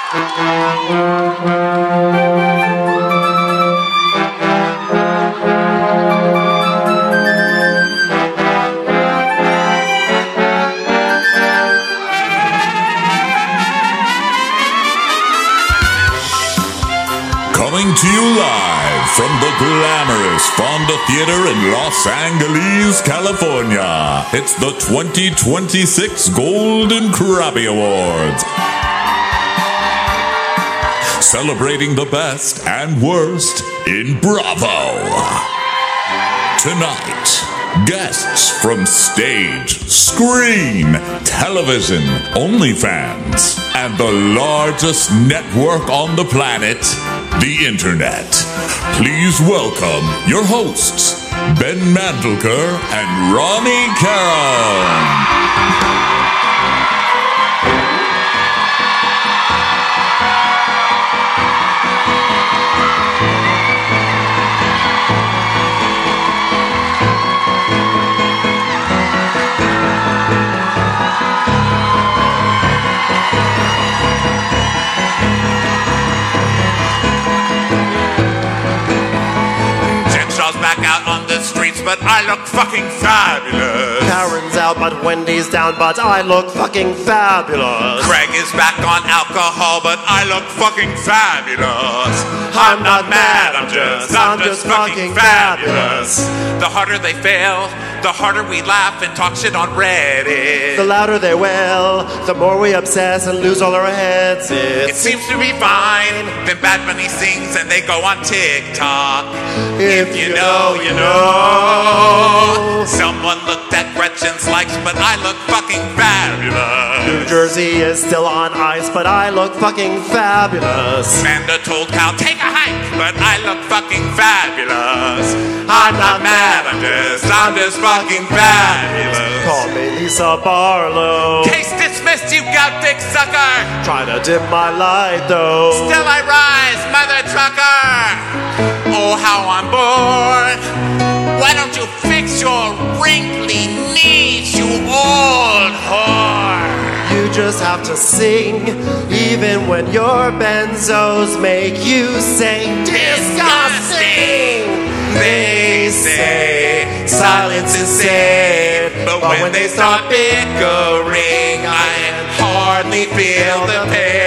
Coming to you live from the glamorous Fonda Theater in Los Angeles, California. It's the 2026 Golden Crappie Awards. Celebrating the best and worst in Bravo. Tonight, guests from stage, screen, television, OnlyFans, and the largest network on the planet, the Internet. Please welcome your hosts, Ben Mandelker and Ronnie Caron. Back out on the streets, but I look fucking fabulous. Karen's out, but Wendy's down, but I look fucking fabulous. Craig is back on alcohol, but I look fucking fabulous. I'm not mad, I'm just fucking fabulous. The harder they fail, the harder we laugh and talk shit on Reddit. The louder they wail, the more we obsess and lose all our heads. It seems to be fine. Then Bad Bunny sings and they go on TikTok. If you know, you know. Someone looked at Gretchen's likes, but I look fucking fabulous. New Jersey is still on ice, but I look fucking fabulous. Amanda told Cal, take a hike, but I look fucking fabulous. I'm not mad, I'm just fucking fabulous. Call me Lisa Barlow. Case dismissed, you gout dick sucker. Try to dim my light though. Still I rise, mother trucker. Oh, how I'm bored. Why don't you fix your wrinkly knees, you old whore? You just have to sing, even when your benzos make you sing. Disgusting! They say silence is safe, but when they start bickering, I hardly feel the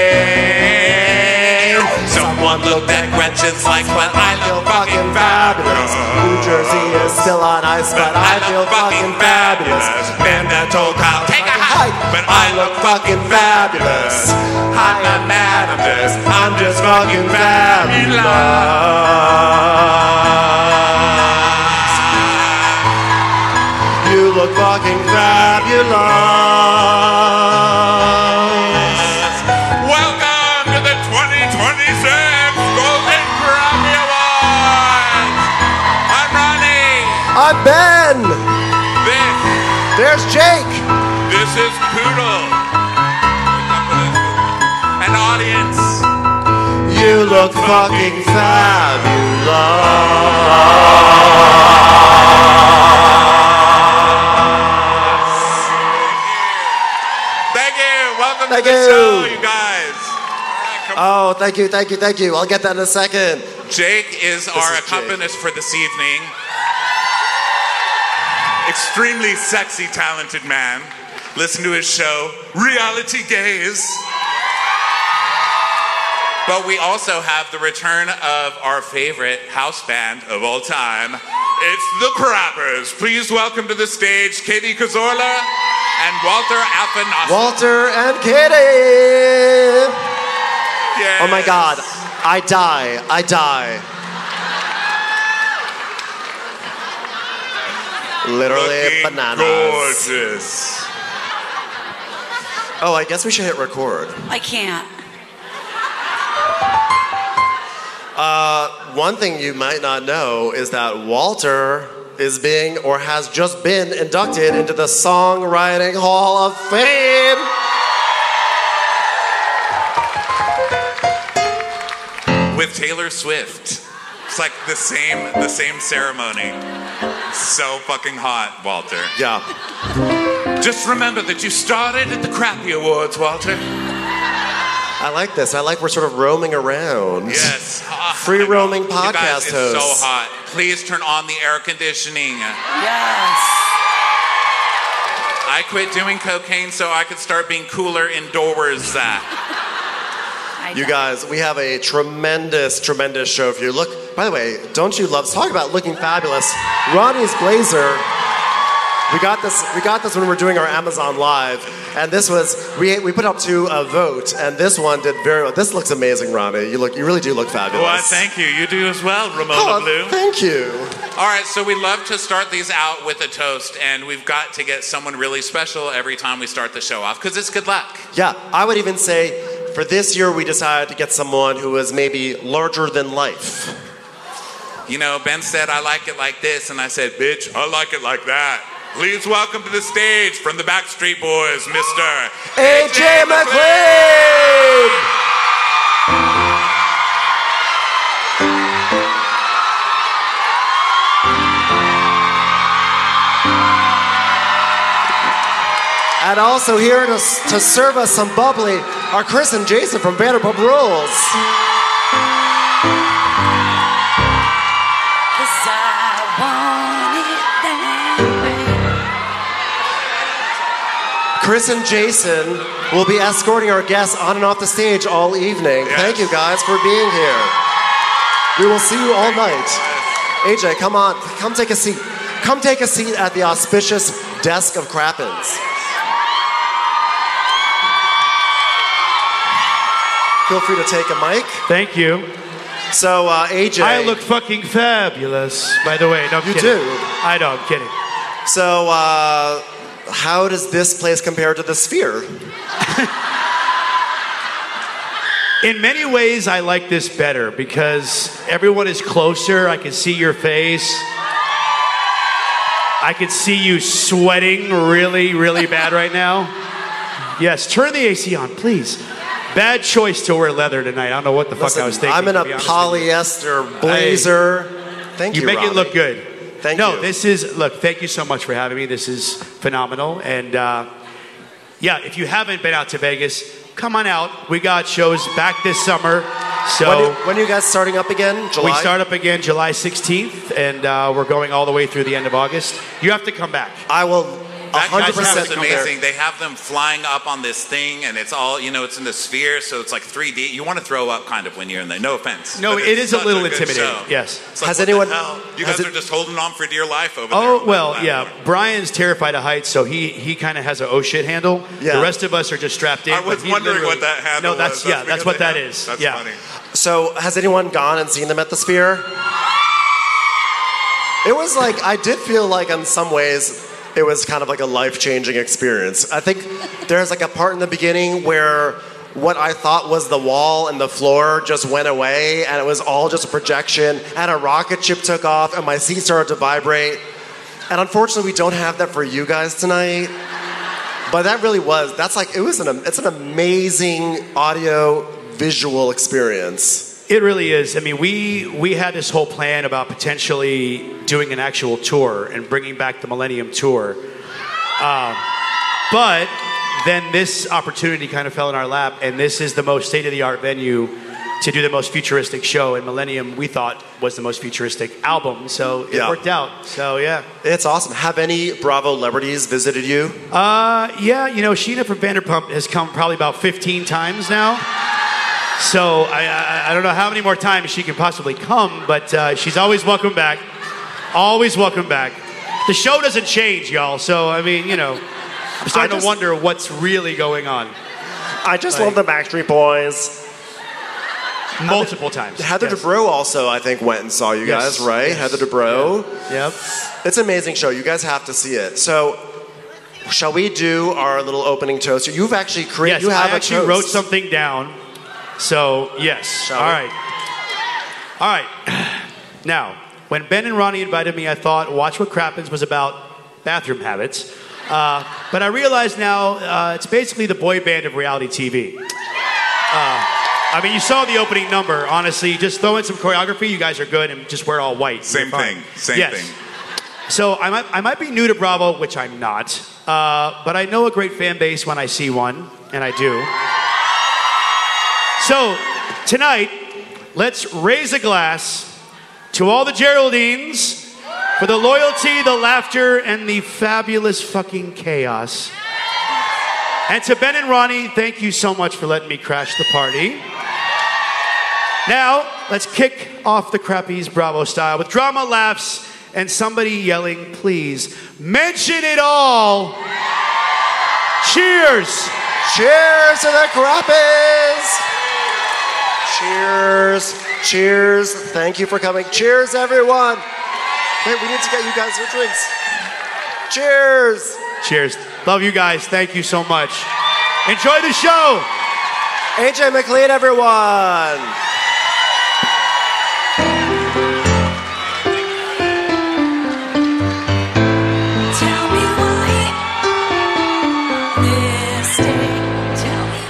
pain. Someone looked at Gretchen's likes, but I look fucking fabulous. New Jersey is still on ice, but I feel fucking fabulous. Man that told Kyle, take a hike, but I look fucking fabulous. I'm not mad, I'm just fucking fabulous. You look fucking fabulous. Welcome to the 2026 Golden Crappie Awards. I'm Ronnie. I'm Ben. There's Jake. This is Poodle. An audience. You look fucking fabulous. Thank you. Show, you guys. Oh, thank you. I'll get that in a second. Jake is our accompanist for this evening. Extremely sexy, talented man. Listen to his show, Reality Gaze. But we also have the return of our favorite house band of all time. It's the Crappers. Please welcome to the stage Katie Cazorla and Walter Afanasov. Walter and Katie. Yes. Oh my God, I die. Literally Looking bananas. Gorgeous. Oh, I guess we should hit record. I can't. One thing you might not know is that Walter is being, or has just been, inducted into the Songwriting Hall of Fame. With Taylor Swift. It's like the same ceremony. So fucking hot, Walter. Yeah. Just remember that you started at the Crappie Awards, Walter. I like this. I like we're sort of roaming around. Yes. Free roaming You guys, podcast it's host. so hot. Please turn on the air conditioning. Yes. I quit doing cocaine so I could start being cooler indoors. You guys, we have a tremendous, tremendous show for you. Look, by the way, don't you love, talk about looking fabulous. Ronnie's blazer, we got this when we were doing our Amazon Live, and this was, we put up to a vote, and this one did very well. This looks amazing, Ronnie. You really do look fabulous. Well, thank you. You do as well, Ramona Oh, Blue. thank you. All right, so we love to start these out with a toast, and we've got to get someone really special every time we start the show off, because it's good luck. Yeah, I would even say, for this year, we decided to get someone who is maybe larger than life. You know, Ben said, I like it like this, and I said, bitch, I like it like that. Please welcome to the stage from the Backstreet Boys, Mr. AJ McLean! And also here to serve us some bubbly are Chris and Jason from Vanderpump Rules. Chris and Jason will be escorting our guests on and off the stage all evening. Yes. Thank you guys for being here. We will see you all night. AJ, come on, come take a seat. Come take a seat at the auspicious desk of Crappens. Feel free to take a mic. Thank you. So, AJ. I look fucking fabulous, by the way. No, I'm You kidding. do. I know, I'm kidding. So, how does this place compare to the Sphere? In many ways, I like this better because everyone is closer. I can see your face. I can see you sweating really, really bad right now. Yes, turn the AC on, please. Bad choice to wear leather tonight. I don't know what the fuck I was thinking. I'm in a to be honest polyester blazer. Thank you, You make it Robbie. look good. Thank No, you. this is, look, thank you so much for having me. This is phenomenal. And yeah, if you haven't been out to Vegas, come on out. We got shows back this summer. So When are you guys starting up again? July? we start up again July 16th, and we're going all the way through the end of August. You have to come back. I will That 100% concept is come there. amazing. They have them flying up on this thing, and it's all, it's in the sphere, so it's like 3D. You want to throw up kind of when you're in there. No offense. No, but it it's is a such little good intimidating. show. Yes. It's like, Has what anyone- the hell? You has guys it- are just holding on for dear life over there. Oh, on well, that yeah. platform. Brian's terrified of heights, so he kind of has an oh shit handle. Yeah. The rest of us are just strapped in. I was but he wondering literally- what that handle No, that's, was. yeah, that's what that is. That's yeah. funny. So, has anyone gone and seen them at the Sphere? It was like, I did feel like in some ways, it was kind of like a life-changing experience. I think there's like a part in the beginning where what I thought was the wall and the floor just went away, and it was all just a projection, and a rocket ship took off, and my seat started to vibrate. And unfortunately, we don't have that for you guys tonight. But that really was, it's an amazing audio visual experience. It really is. I mean, we had this whole plan about potentially doing an actual tour and bringing back the Millennium Tour. But then this opportunity kind of fell in our lap, and this is the most state-of-the-art venue to do the most futuristic show. And Millennium, we thought, was the most futuristic album. So it Yeah. worked out. So, yeah. It's awesome. Have any Bravo celebrities visited you? Yeah, Sheena from Vanderpump has come probably about 15 times now. So I don't know how many more times she can possibly come, but she's always welcome back. Always welcome back. The show doesn't change, y'all. So, I mean, I'm starting to wonder what's really going on. I just love the Backstreet Boys. Multiple times. Heather Yes. Dubrow also, I think, went and saw you Yes, guys, right? yes. Heather Dubrow. Yep. It's an amazing show. You guys have to see it. So, shall we do our little opening toast? You've actually created. Yes, you have I actually a toast. wrote something down. So, yes. Shall All we? right. All right. Now, when Ben and Ronnie invited me, I thought Watch What Crappens was about bathroom habits. But I realize now it's basically the boy band of reality TV. I mean, you saw the opening number. Honestly, just throw in some choreography. You guys are good, and just wear all white. Same You're fine. thing. Same Yes. thing. So I might be new to Bravo, which I'm not. But I know a great fan base when I see one, and I do. So, tonight, let's raise a glass to all the Geraldines for the loyalty, the laughter, and the fabulous fucking chaos. And to Ben and Ronnie, thank you so much for letting me crash the party. Now, let's kick off the Crappies Bravo style with drama, laughs, and somebody yelling, please, mention it all. Cheers. Cheers to the Crappies. Cheers. Cheers. Thank you for coming. Cheers, everyone. Wait, we need to get you guys your drinks. Cheers. Cheers. Love you guys. Thank you so much. Enjoy the show. AJ McLean, everyone. Tell me why this day. Tell me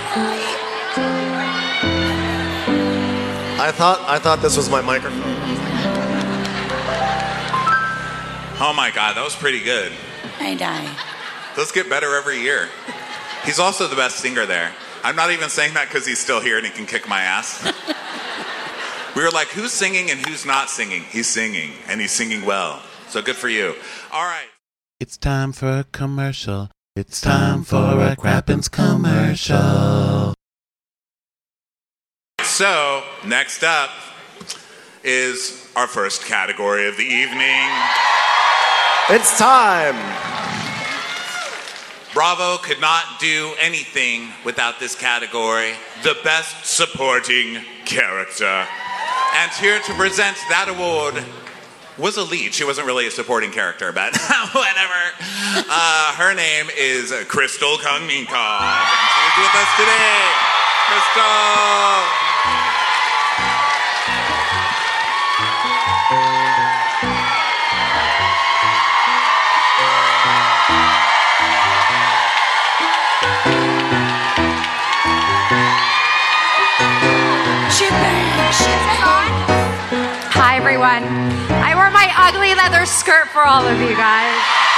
why. I thought this was my microphone. Oh my God, that was pretty good. I die. Those get better every year. He's also the best singer there. I'm not even saying that because he's still here and he can kick my ass. We were like, who's singing and who's not singing? He's singing, and he's singing well. So good for you. All right. It's time for a commercial. It's time for a Crappens commercial. So, next up is our first category of the evening. It's time. Bravo could not do anything without this category, the Best Supporting Character. And here to present that award was a lead. She wasn't really a supporting character, but whatever. Her name is Crystal Kangminka. And she's with us today. Crystal! Hi, everyone. I wore my ugly leather skirt for all of you guys.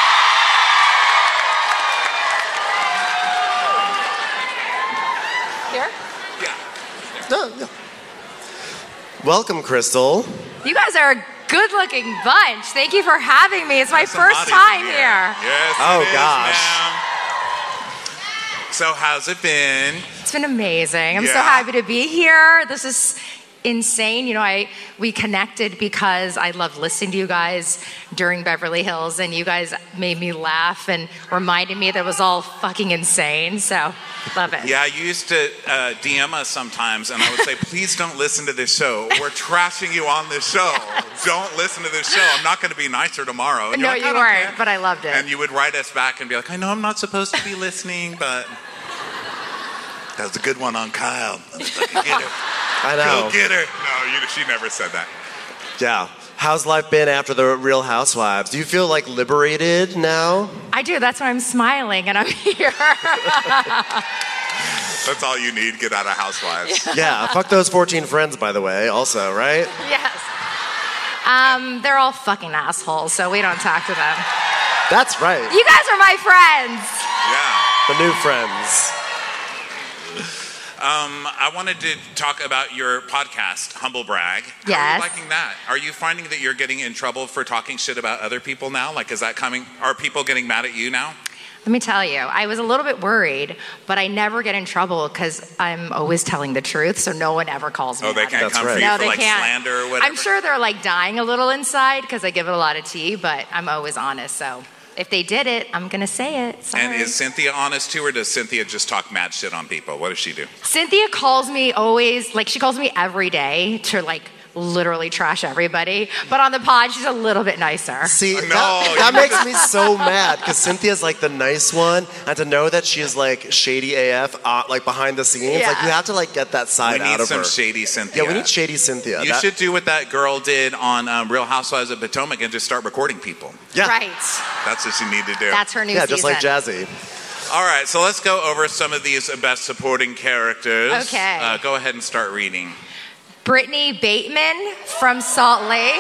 Here? No. Welcome, Crystal. You guys are a good-looking bunch. Thank you for having me. It's my There's some first bodies time in here. Yes, Oh, it is, gosh. ma'am. So how's it been? It's been amazing. I'm so Yeah. happy to be here. This is insane. You know, we connected because I loved listening to you guys during Beverly Hills, and you guys made me laugh and reminded me that it was all fucking insane. So, love it. Yeah, you used to DM us sometimes, and I would say, please don't listen to this show. We're trashing you on this show. Don't listen to this show. I'm not going to be nicer tomorrow. And No, you're like, you "I don't weren't, care." but I loved it. And you would write us back and be like, I know I'm not supposed to be listening, but that was a good one on Kyle. Get her. I Go know. get her. No, she never said that. Yeah. How's life been after the Real Housewives? Do you feel like liberated now? I do. That's why I'm smiling and I'm here. That's all you need. Get out of Housewives. Yeah. Fuck those 14 friends, by the way, also, right? Yes. They're all fucking assholes, so we don't talk to them. That's right. You guys are my friends. Yeah. The new friends. I wanted to talk about your podcast, Humble Brag. How are Yes. you liking that? Are you finding that you're getting in trouble for talking shit about other people now? Like, is that coming? Are people getting mad at you now? Let me tell you, I was a little bit worried, but I never get in trouble because I'm always telling the truth, so no one ever calls me Oh, they out. can't That's come right. for you No, for they like can't. slander or whatever? I'm sure they're like dying a little inside because I give it a lot of tea, but I'm always honest. So if they did it, I'm gonna say it. Sorry. And is Cynthia honest too, or does Cynthia just talk mad shit on people? What does she do? Cynthia calls me always, like she calls me every day to like literally trash everybody, but on the pod she's a little bit nicer. See, No, that makes me so mad because Cynthia's like the nice one, and to know that she's like shady AF, like behind the scenes, Yeah. like you have to like get that We side out need of some her. shady Cynthia. Yeah, we need shady Cynthia. You That- should do what that girl did on Real Housewives of Potomac and just start recording people. Yeah, Right. That's what you need to do. That's her new yeah, season. just like Jazzy. All right, so let's go over some of these best supporting characters. Okay. Go ahead and start reading. Brittany Bateman from Salt Lake.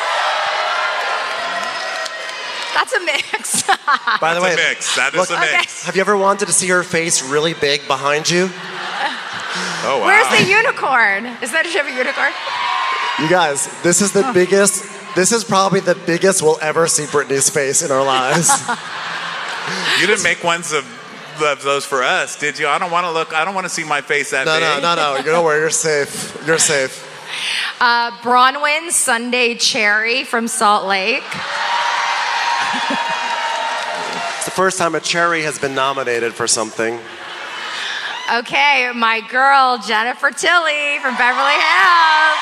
That's a mix. By the That's way, a mix. That is look, a Okay. mix. have you ever wanted to see her face really big behind you? Oh, wow. Where's the unicorn? Is that a Chevy unicorn? You guys, this is the biggest. This is probably the biggest we'll ever see Brittany's face in our lives. You didn't make ones of those for us, did you? I don't want to look. I don't want to see my face that big. No. You don't worry. You're safe. You're safe. Bronwyn Sunday Cherry from Salt Lake. It's the first time a cherry has been nominated for something. Okay, my girl Jennifer Tilly from Beverly Hills.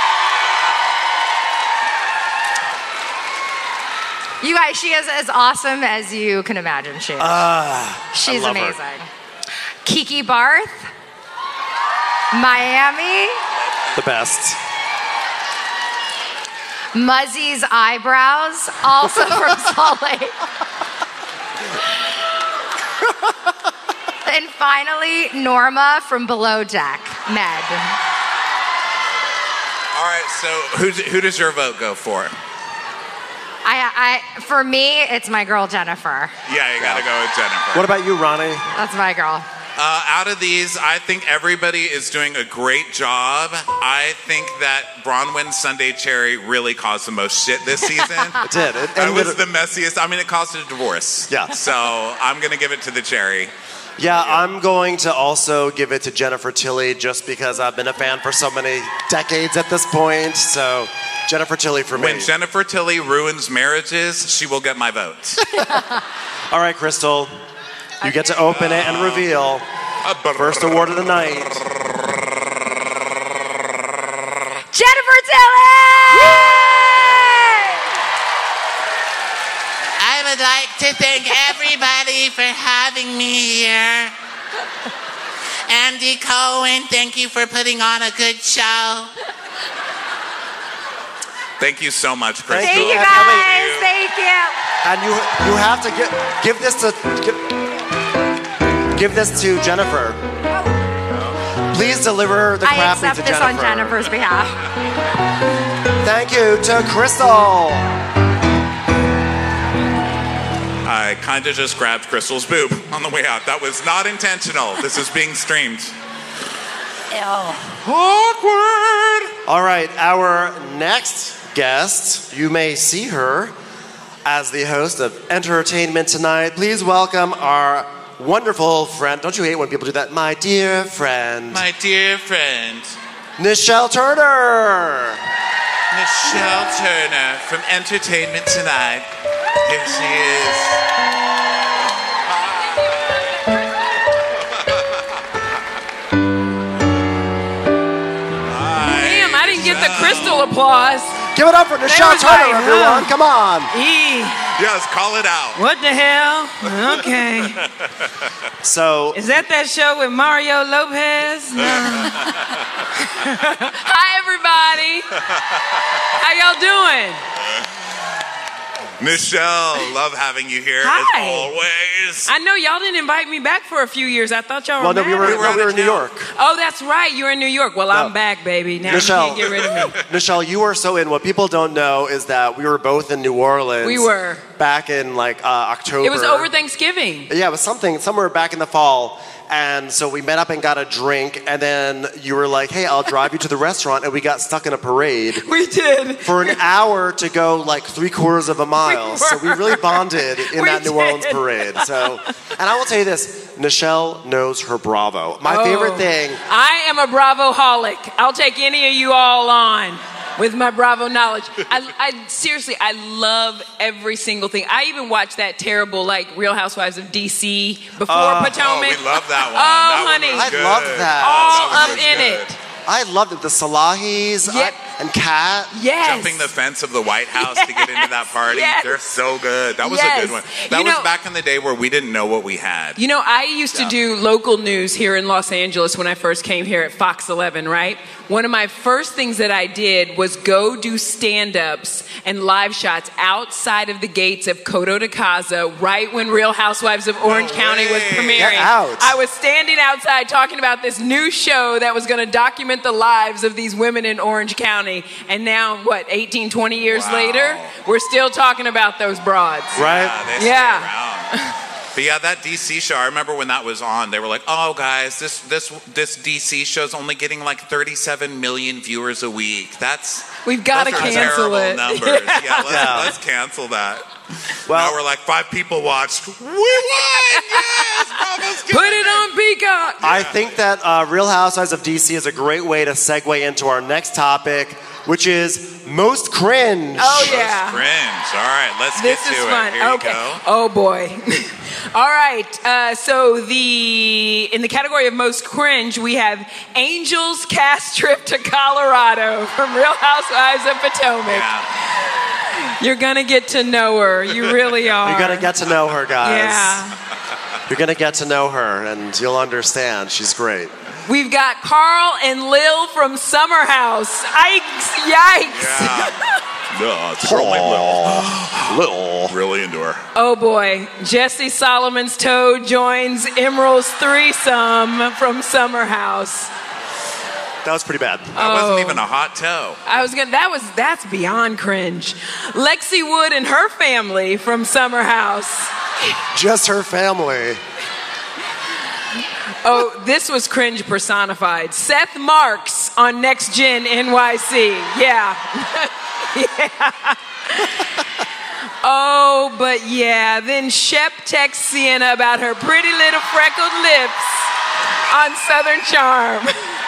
You guys, she is as awesome as you can imagine she is. She's I love amazing. her. Kiki Barth, Miami. The best. Muzzy's Eyebrows, also from Salt Lake. And finally, Norma from Below Deck, Med. All right, so who does your vote go for? For me, it's my girl Jennifer. Yeah, you gotta go with Jennifer. What about you, Ronnie? That's my girl. Out of these, I think everybody is doing a great job. I think that Bronwyn Sunday Cherry really caused the most shit this season. It did. It was the messiest. I mean, it caused a divorce. Yeah. So I'm gonna give it to the Cherry. Yeah, I'm going to also give it to Jennifer Tilly just because I've been a fan for so many decades at this point. So Jennifer Tilly for me. When Jennifer Tilly ruins marriages, she will get my vote. All right, Crystal. You get to open it and reveal first award of the night. Jennifer Tilly! I would like to thank everybody for having me here. Andy Cohen, thank you for putting on a good show. Thank you so much, Crystal. Thank you guys. Thank you. And you have to give this to Jennifer. Please deliver the I crappie accept to this Jennifer. on Jennifer's behalf. Thank you to Crystal. I kind of just grabbed Crystal's boob on the way out. That was not intentional. This is being streamed. Awkward. All right, our next guest, you may see her as the host of Entertainment Tonight. Please welcome our wonderful friend. Don't you hate when people do that? My dear friend. My dear friend, Nichelle Turner. Nichelle Turner from Entertainment Tonight. Here she is. Damn, I didn't get the Crystal applause. Give it up for Nichelle was Turner, like, everyone. Come on. Yes, call it out. What the hell? Okay. So, Is that show with Mario Lopez? No. Hi, everybody. How y'all doing? Nichelle, love having you here Hi. as always. I know y'all didn't invite me back for a few years. I thought y'all were well, no, we mad. were in New York. Oh, that's right. You're in New York. Well, I'm No. back, baby. Now Nichelle. you can't get rid of me. Nichelle, you were so in. What people don't know is that we were both in New Orleans. We were. Back in October. It was over Thanksgiving. Yeah, it was somewhere back in the fall. And so we met up and got a drink, and then you were like, hey, I'll drive you to the restaurant, and we got stuck in a parade. We did. For an hour to go like 3/4 of a mile. We So we were. really bonded in We that New Orleans did. parade. So, and I will tell you this, Nichelle knows her Bravo. My favorite thing. I am a Bravo-holic. I'll take any of you all on with my Bravo knowledge. I seriously, I love every single thing. I even watched that terrible, Real Housewives of D.C. before Potomac. Oh, we love that one. Oh, That one honey. was I good. love that. All That up was in good. it. I loved it. The Salahis Yeah. and Kat. Yes. Jumping the fence of the White House to get into that party. Yes. They're so good. That was a Yes. good one. That You was know- back in the day where we didn't know what we had. You know, I used to do local news here in Los Angeles when I first came here at Fox 11, right? One of my first things that I did was go do stand-ups and live shots outside of the gates of Coto de Casa right when Real Housewives of Orange County was premiering. Get out. I was standing outside talking about this new show that was going to document the lives of these women in Orange County. And now, 18, 20 years Wow. later, we're still talking about those broads. Right? They stay Yeah. around. But yeah, that DC show, I remember when that was on, they were like, oh guys, this DC show's only getting like 37 million viewers a week. We've got to those are cancel terrible it. numbers. Let's cancel that. Well, now we're like 5 people watched. We won! Yes! Bravo's Put it on Peacock. I think that Real Housewives of DC is a great way to segue into our next topic, which is most cringe. Oh, yeah. Most cringe. All right, let's This get to is it. fun. Here Okay. you go. Oh, boy. All right. So in the category of most cringe, we have Angel's cast trip to Colorado from Real Housewives of Potomac. Yeah. You're going to get to know her. You really are. You're going to get to know her, guys. Yeah. You're going to get to know her, and you'll understand. She's great. We've got Carl and Lil from Summer House. Yikes. No, it's really Little. really into her. Oh boy. Jesse Solomon's Toad joins Emerald's threesome from Summer House. That was pretty bad. That wasn't even a hot toe. That's beyond cringe. Lexi Wood and her family from Summer House. Just her family. Oh, this was cringe personified. Seth Marks on Next Gen NYC. Yeah. Yeah. Oh, but yeah. Then Shep texts Sienna about her pretty little freckled lips on Southern Charm.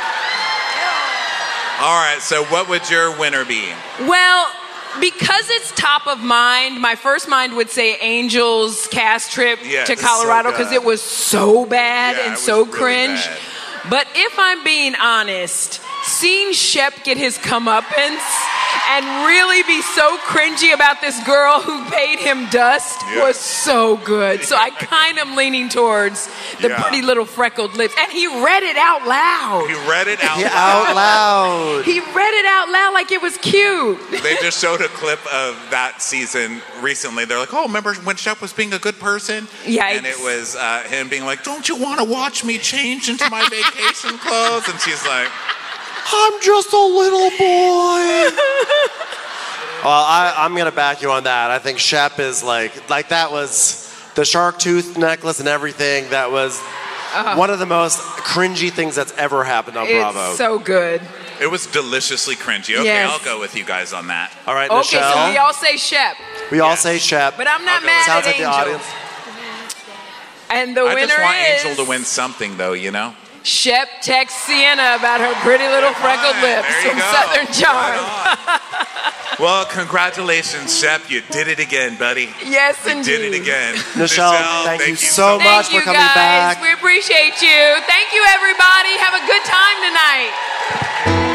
All right, so what would your winner be? Well, because it's top of mind, my first mind would say Angel's cast trip Yeah, to it's Colorado so because good. it was so bad Yeah, and it so was really cringe. bad. But if I'm being honest, seeing Shep get his comeuppance and really be so cringy about this girl who paid him dust Yeah. was so good. So I kind of am leaning towards the Yeah. pretty little freckled lips. And he read it out loud. He read it out Yeah, loud. out loud. He read it out loud like it was cute. They just showed a clip of that season recently. They're like, oh, remember when Shep was being a good person? Yikes. And it was him being like, don't you want to watch me change into my vacation clothes? And she's like, I'm just a little boy. Well, I'm going to back you on that. I think Shep is like that was the shark tooth necklace and everything. That was one of the most cringy things that's ever happened on Bravo. It's so good. it was deliciously cringy. Okay, Yes. I'll go with you guys on that. All right, Okay, Michelle. so we all say Shep. We all say Shep. But I'm not I'll go mad with Sounds at like the Angel. audience. And the I winner just want is Angel to win something, though, you know? Shep texts Sienna about her pretty little freckled Fine, lips there you from go. Southern Charm. Right on. Well, congratulations, Shep. You did it again, buddy. Yes, You indeed. did it again. Michelle, thank you so Thank much you for coming guys. back. We appreciate you. Thank you, everybody. Have a good time tonight.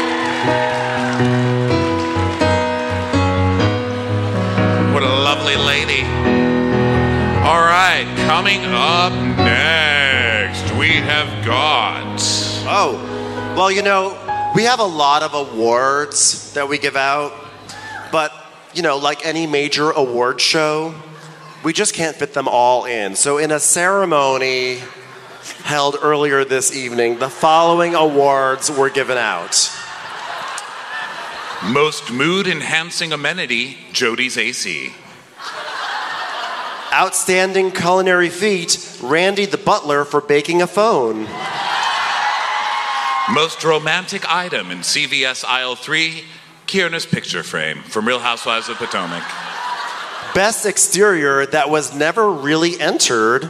What a lovely lady. All right, coming up next, we have got. Oh, well, you know, we have a lot of awards that we give out, but, you know, like any major award show, we just can't fit them all in. So, in a ceremony held earlier this evening, the following awards were given out. Most mood enhancing amenity, Jody's AC. Outstanding culinary feat, Randy the butler for baking a phone. Most romantic item in CVS aisle 3, Kierna's picture frame from Real Housewives of Potomac. Best exterior that was never really entered,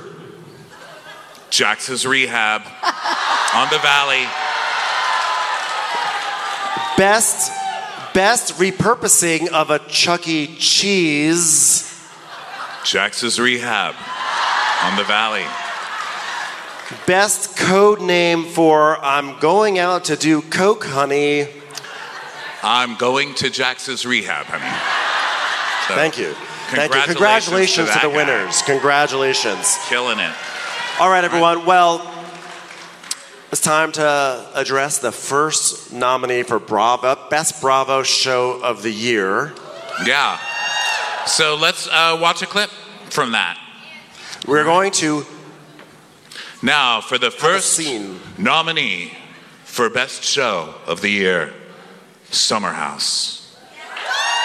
Jax's rehab on the Valley. Best repurposing of a Chuck E. Cheese, Jax's rehab on the Valley. best code name for I'm going out to do coke, honey. I'm going to Jax's rehab, honey. So, Thank you. Thank you. Congratulations to that the guy. winners. Congratulations. Killing it. All right, everyone. Well, it's time to address the first nominee for Bravo, Best Bravo Show of the Year. Yeah. So let's watch a clip from that. We're going to Now, for the first scene. nominee for Best Show of the Year, Summer House.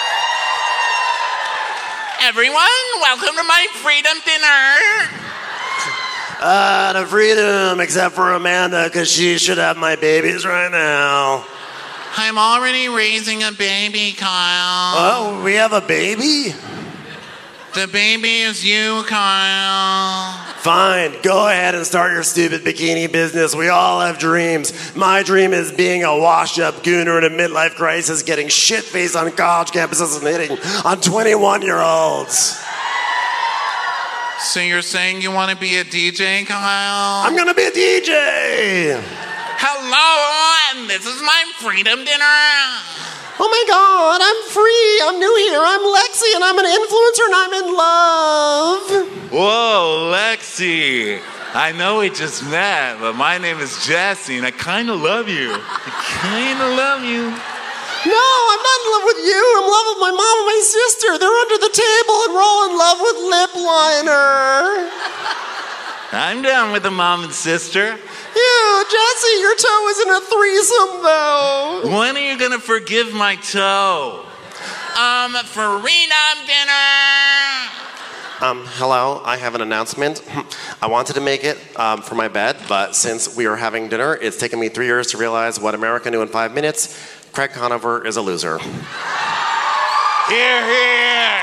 Everyone, welcome to my freedom dinner. To freedom, except for Amanda, because she should have my babies right now. I'm already raising a baby, Kyle. Oh, we have a baby? The baby is you, Kyle. Fine, go ahead and start your stupid bikini business. We all have dreams. My dream is being a washed-up gooner in a midlife crisis, getting shit-faced on college campuses and hitting on 21-year-olds. So you're saying you want to be a DJ, Kyle? I'm gonna be a DJ! Hello, and this is my freedom dinner. Oh my God, I'm free, I'm new here, I'm Lexi, and I'm an influencer, and I'm in love. Whoa, Lexi. I know we just met, but my name is Jesse, and I kind of love you. I kind of love you. No, I'm not in love with you. I'm in love with my mom and my sister. They're under the table, and we're all in love with lip liner. I'm down with the mom and sister. Ew, Jesse, your toe is in a threesome, though. When are you gonna forgive my toe? Freedom dinner. Hello, I have an announcement. I wanted to make it for my bed, but since we are having dinner, it's taken me 3 years to realize what America knew in 5 minutes. Craig Conover is a loser. Hear, hear.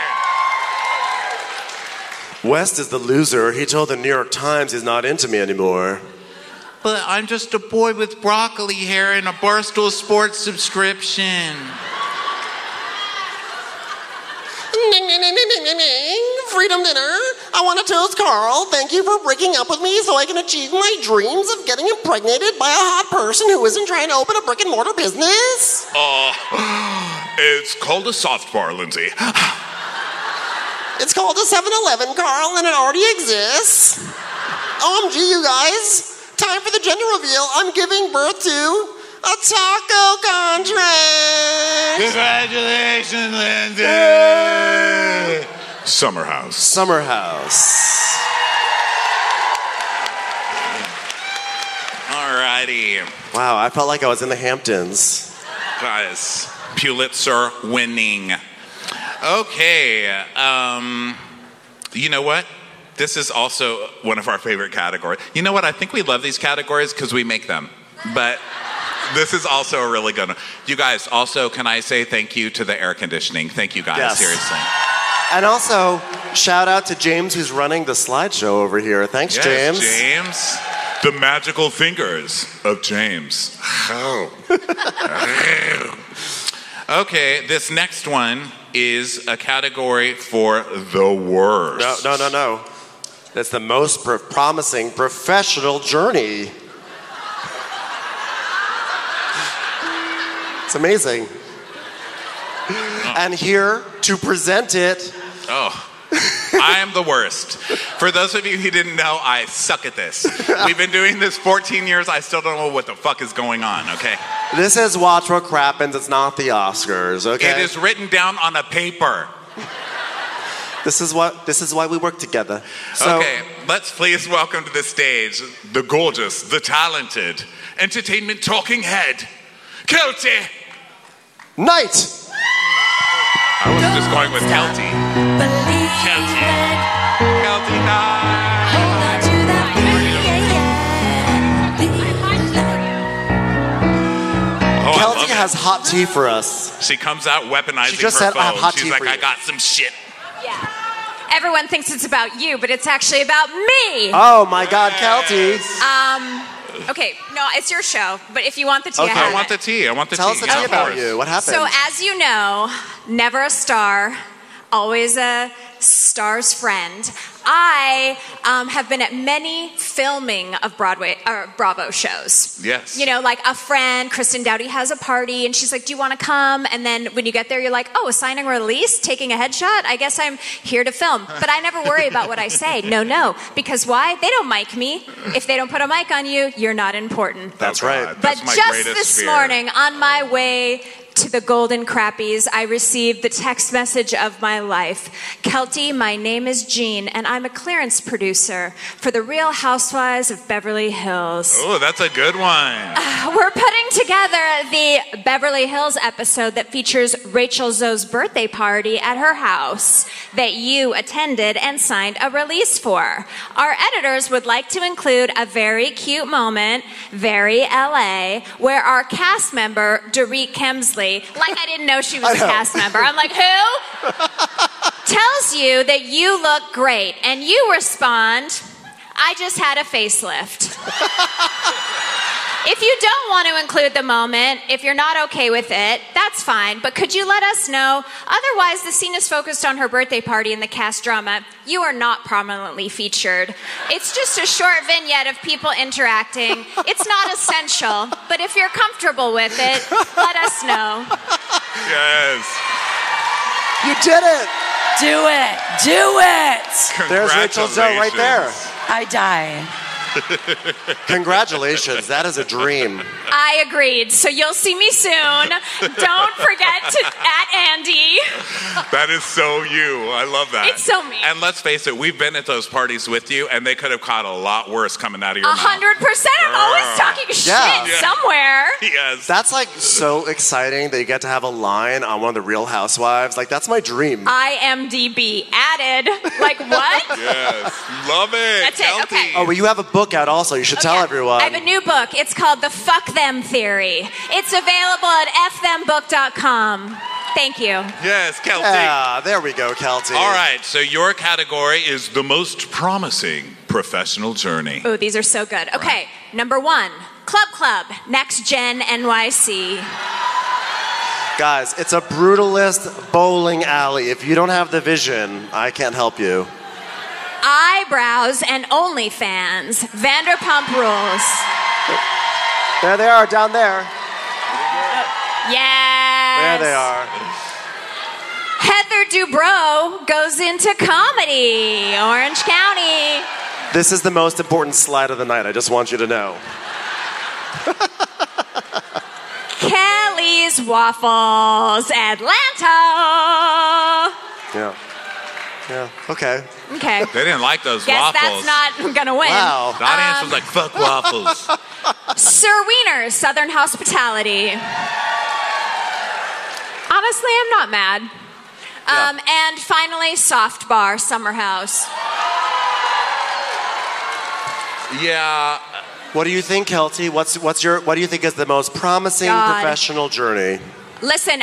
West is the loser. He told the New York Times he's not into me anymore. But I'm just a boy with broccoli hair and a Barstool Sports subscription. Freedom dinner. I want to toast Carl. Thank you for breaking up with me so I can achieve my dreams of getting impregnated by a hot person who isn't trying to open a brick and mortar business. It's called a soft bar, Lindsay. It's called a 7-Eleven, Carl, and it already exists. OMG, you guys. Time for the gender reveal. I'm giving birth to a taco contract. Congratulations, Lindsay. Summer House. Summer House. Alrighty. Wow, I felt like I was in the Hamptons. Guys, Pulitzer winning. Okay, you know what? This is also one of our favorite categories. You know what? I think we love these categories because we make them. But this is also a really good one. You guys, also, can I say thank you to the air conditioning? Thank you guys, Yes. seriously. And also, shout out to James who's running the slideshow over here. Thanks, James. James. The magical fingers of James. Okay, this next one is a category for the worst. No. It's the most promising professional journey. It's amazing. And here to present it. Oh, I am the worst. For those of you who didn't know, I suck at this. We've been doing this 14 years. I still don't know what the fuck is going on, okay? This is Watch What Crappens. It's not the Oscars, okay? It is written down on a paper. This is why we work together. So, Okay, let's please welcome to the stage the gorgeous, the talented, entertainment talking head, Kelty. Night. I was just going with Kelty. Kelty. Kelty night. Oh, I love Kelty it. has hot tea for us. She comes out weaponizing She just her said, "I have phone. hot She's tea like, for I you." got some shit. Everyone thinks it's about you, but it's actually about me. Oh my God, Kelty. Okay, no, it's your show, but if you want the tea, Okay. I have I want it. the tea. I want the Tell tea. us the Yeah, tea of about course. you. What happened? So, as you know, never a star, always a star's friend. I have been at many filming of Bravo shows. Yes. You know, like a friend, Kristen Dowdy has a party, and she's like, "Do you want to come?" And then when you get there, you're like, "Oh, a signing release, taking a headshot. I guess I'm here to film." But I never worry about what I say. No, because why? They don't mic me. If they don't put a mic on you, you're not important. That's Oh, right. God, But that's my just greatest this fear. morning, on my way to the Golden Crappies, I received the text message of my life. Kelty, my name is Jean, and I'm a clearance producer for the Real Housewives of Beverly Hills. Oh, that's a good one. We're putting together the Beverly Hills episode that features Rachel Zoe's birthday party at her house that you attended and signed a release for. Our editors would like to include a very cute moment, very LA, where our cast member, Dorit Kemsley, like I didn't know she was a cast member. I'm like, who? Tells you that you look great. And you respond, I just had a facelift. If you don't want to include the moment, if you're not okay with it, that's fine. But could you let us know? Otherwise, the scene is focused on her birthday party and the cast drama. You are not prominently featured. It's just a short vignette of people interacting. It's not essential, but if you're comfortable with it, let us know. Yes. You did it. Do it. Do it. There's Rachel Zoe right there. I die. Congratulations. That is a dream. I agreed. So you'll see me soon. Don't forget to @Andy. That is so you. I love that. It's so me. And let's face it, we've been at those parties with you, and they could have caught a lot worse coming out of your mouth. 100%. I'm always talking shit somewhere. Yes. That's like so exciting that you get to have a line on one of the Real Housewives. Like, that's my dream. IMDb added. Like, what? Yes. Love it. That's it. Okay. Oh, well, you have a book out also. You should tell everyone. I have a new book. It's called The Fuck Them Theory. It's available at fthembook.com. Thank you. Yes, Kelty. Yeah, there we go, Kelty. All right, so your category is the most promising professional journey. Oh, these are so good. Okay, number 1, Club, Next Gen NYC. Guys, it's a brutalist bowling alley. If you don't have the vision, I can't help you. Eyebrows and OnlyFans. Vanderpump Rules. There they are, down there. Yes. There they are. Heather Dubrow goes into comedy. Orange County. This is the most important slide of the night. I just want you to know. Kelly's Waffles. Atlanta. Yeah. Yeah, okay. Okay. They didn't like those Guess waffles. that's not gonna win. Wow. The audience was like, fuck waffles. Sir Wiener's Southern Hospitality. Honestly, I'm not mad. And finally, Soft Bar Summer House. Yeah. What do you think, Kelty? What do you think is the most promising professional journey? Listen,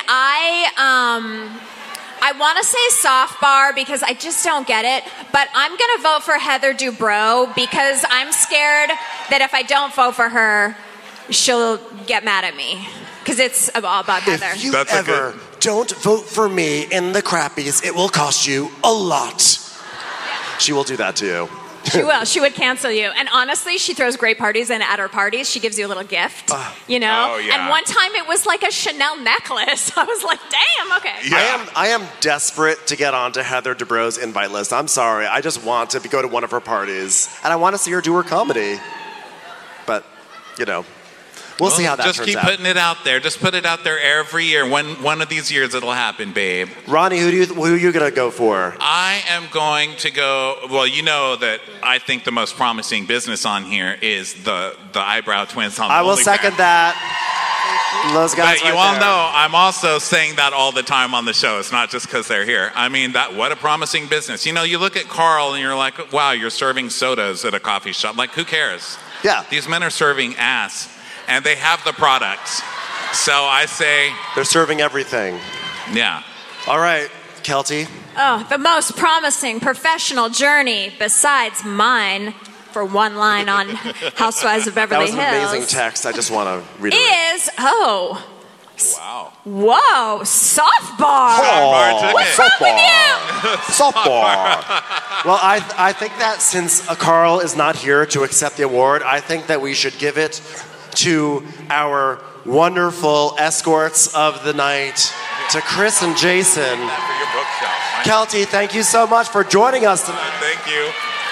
I want to say Soft Bar because I just don't get it, but I'm going to vote for Heather Dubrow because I'm scared that if I don't vote for her, she'll get mad at me because it's all about Heather. If you ever don't vote for me in the crappies, it will cost you a lot. She will do that to you. She will. She would cancel you. And honestly, she throws great parties, and at her parties, she gives you a little gift, you know? Oh, yeah. And one time it was like a Chanel necklace. I was like, damn, okay. Yeah. I am desperate to get onto Heather Dubrow's invite list. I'm sorry. I just want to go to one of her parties. And I want to see her do her comedy. But, you know, we'll see how that turns out. Just keep putting it out there. Just put it out there every year. One of these years it'll happen, babe. Ronnie, who are you going to go for? I am going to go, well, you know that I think the most promising business on here is the eyebrow twins on the I will OnlyFans. second that. Those guys But you right all there. know I'm also saying that all the time on the show. It's not just because they're here. I mean, what a promising business. You know, you look at Carl and you're like, wow, you're serving sodas at a coffee shop. Like, who cares? Yeah. These men are serving ass, and they have the products. So I say... They're serving everything. Yeah. All right, Kelty. Oh, the most promising professional journey besides mine, for one line on Housewives of Beverly That was Hills. an amazing text. I just want to read it. Wow. Whoa, Soft Bar. What's wrong with you? Softball. Well, I think that since Carl is not here to accept the award, I think that we should give it to our wonderful escorts of the night, to Chris and Jason. For your bookshelf. Kelty, thank you so much for joining us tonight. Thank you.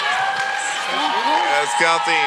Yes, Kelty.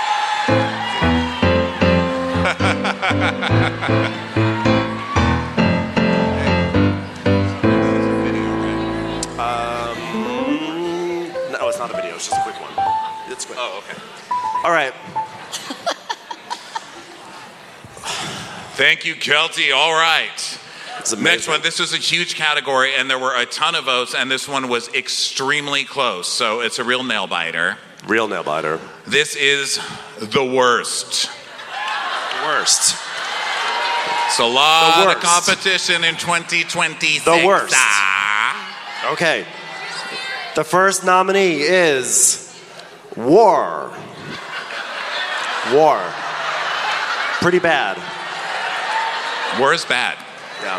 No, it's not a video. It's just a quick one. It's quick. Oh, okay. All right. Thank you, Kelty. All right. Next one. This was a huge category, and there were a ton of votes, and this one was extremely close. So it's a real nail biter. Real nail biter. This is the worst. Worst. It's a lot of competition in 2026. The worst. Okay. The first nominee is War. War. Pretty bad. War is bad. Yeah.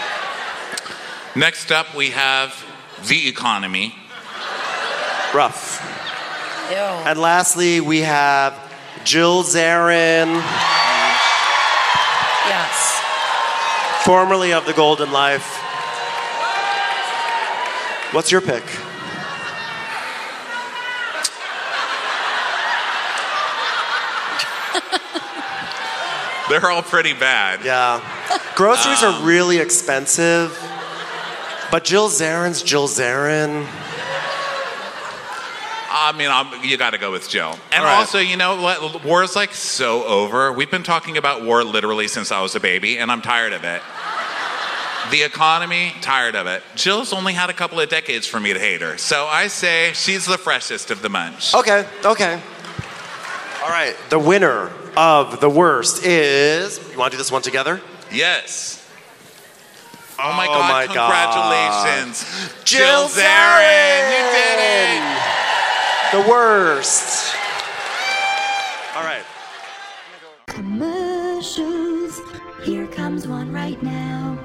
Next up, we have The Economy. Rough. Ew. And lastly, we have Jill Zarin. Yes. Formerly of The Golden Life. What's your pick? They're all pretty bad. Yeah. Groceries are really expensive, but Jill Zarin's Jill Zarin. I mean, you got to go with Jill. And right. also, you know what? War is like so over. We've been talking about war literally since I was a baby, and I'm tired of it. The Economy, tired of it. Jill's only had a couple of decades for me to hate her. So I say she's the freshest of the bunch. Okay. All right, the winner of the worst is... You want to do this one together? Yes. Oh my God, congratulations. Jill Zarin! You did it! The worst. All right. Commercials. Here comes one right now.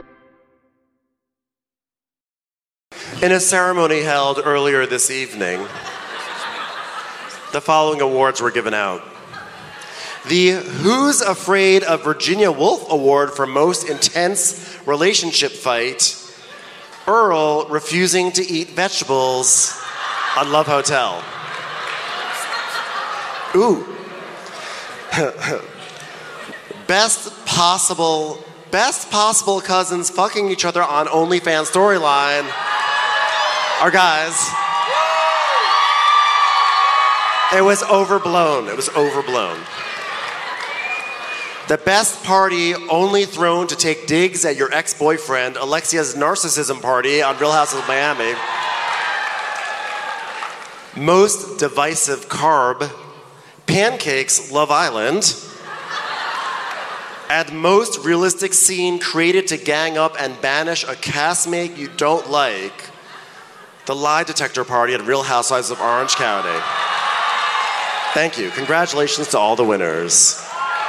In a ceremony held earlier this evening, the following awards were given out. The Who's Afraid of Virginia Woolf Award for Most Intense Relationship Fight, Earl refusing to eat vegetables on Love Hotel. Ooh. Best possible cousins fucking each other on OnlyFans storyline. Our guys. It was overblown. The best party only thrown to take digs at your ex-boyfriend, Alexia's narcissism party on Real Housewives of Miami. Most divisive carb, Pancakes, Love Island. And most realistic scene created to gang up and banish a castmate you don't like, the lie detector party at Real Housewives of Orange County. Thank you. Congratulations to all the winners.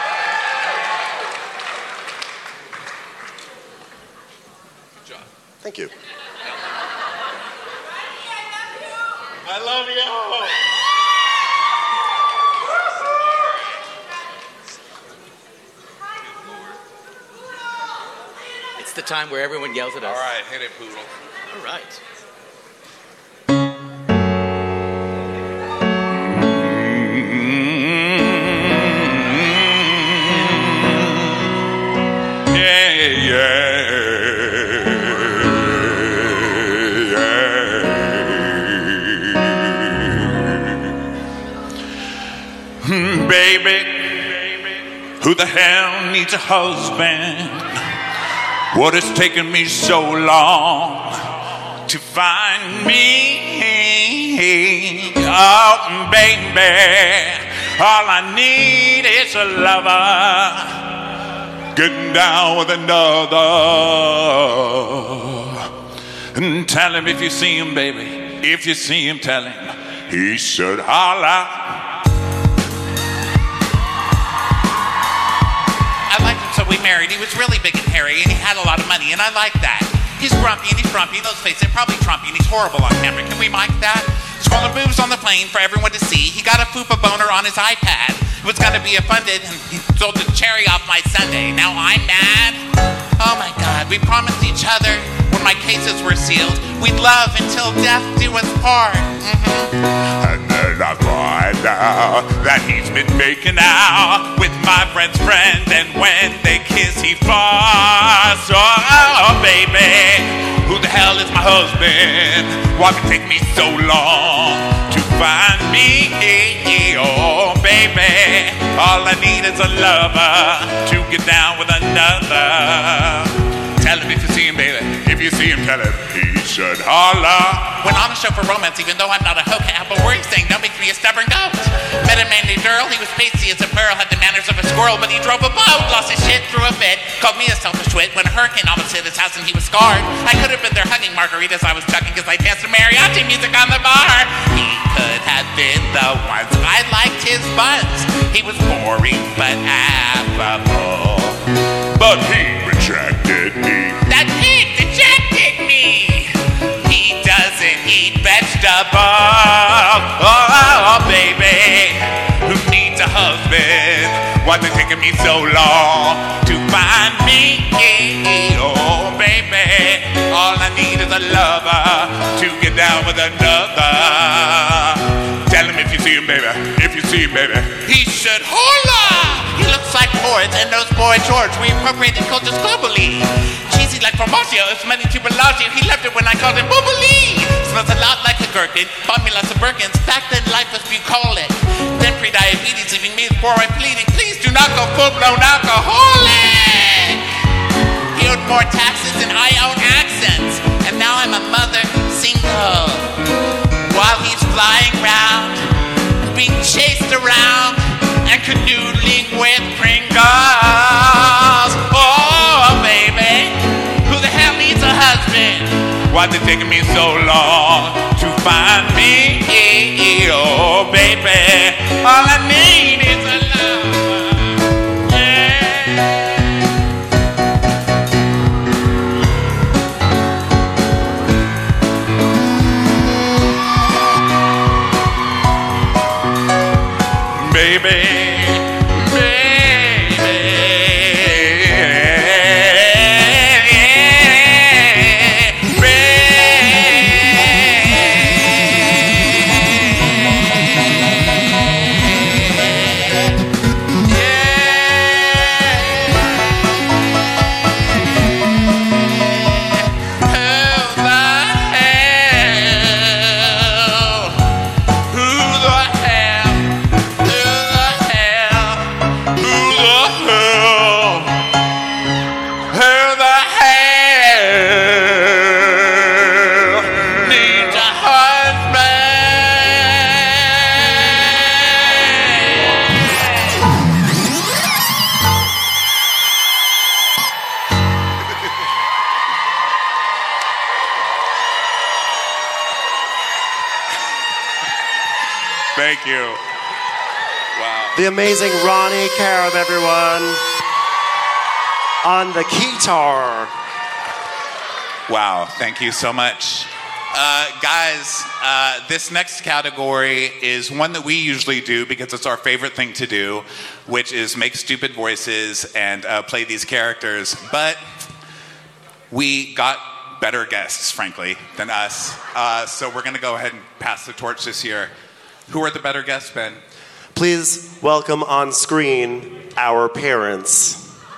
Thank you. I love you. It's the time where everyone yells at us. All right, hit it, Poodle. All right. Baby, who the hell needs a husband? What has taken me so long to find me? Oh, baby, all I need is a lover getting down with another. And tell him if you see him, baby, if you see him, tell him he should holler. I liked him, so we married. He was really big and hairy, and he had a lot of money, and I like that. He's grumpy, and he's frumpy. Those faces are probably Trumpy, and he's horrible on camera. Can we mic that? Scrolling boobs on the plane for everyone to see. He got a fupa boner on his iPad. It was going to be funded, and he sold the cherry off my Sunday. Now I'm mad. Oh, my God. We promised each other when my cases were sealed, we'd love until death do us part. And then I find out that he's been making out with my friend's friend, and when they kiss, he farts. Oh, baby, who the hell is my husband? Why would it take me so long to find me? Oh, baby, all I need is a lover to get down with another. Tell him if you see him, baby. If you see him, tell him he should holla. Went on a show for romance, even though I'm not a hookup. But words saying don't make me a stubborn goat. Met a man named Earl, he was pasty as a pearl, had the manners of a squirrel, but he drove a boat, lost his shit, threw a fit, called me a selfish twit when a hurricane almost hit his house and he was scarred. I could have been there hugging margaritas I was tucking because I danced to mariachi music on the bar. He could have been the one. I liked his buns. He was boring but affable. But he rejected me. That pig rejected me. He doesn't eat vegetables. Oh, baby, who needs a husband? Why's it taking me so long to find me? Oh, baby, all I need is a lover to get down with another. Tell him if you see him, baby. If you see him, baby, he should holla. He looks like Forrest and knows Boy George. We appropriated cultures globally. Cheesy like Formaggio, it's money to Bellagio. He left it when I called him Boobily. Smells a lot like a gherkin. Bought me lots of Birkins. Back then, life was bucolic. Then pre-diabetes, leaving me with fluoride bleeding. Please do not go full-blown alcoholic. He owed more taxes than I own accents. And now I'm a mother single. While he's flying round, being chased around, and canoodling with Pringles. Oh, baby, who the hell needs a husband? Why's it taking me so long to find me? Oh, baby, all I need is a lover. Baby. Thank you. Wow. The amazing Ronnie Karam, everyone, on the guitar. Wow, thank you so much. Guys, this next category is one that we usually do because it's our favorite thing to do, which is make stupid voices and play these characters. But we got better guests, frankly, than us. So we're going to go ahead and pass the torch this year. Who are the better guests, Ben? Please welcome on screen our parents.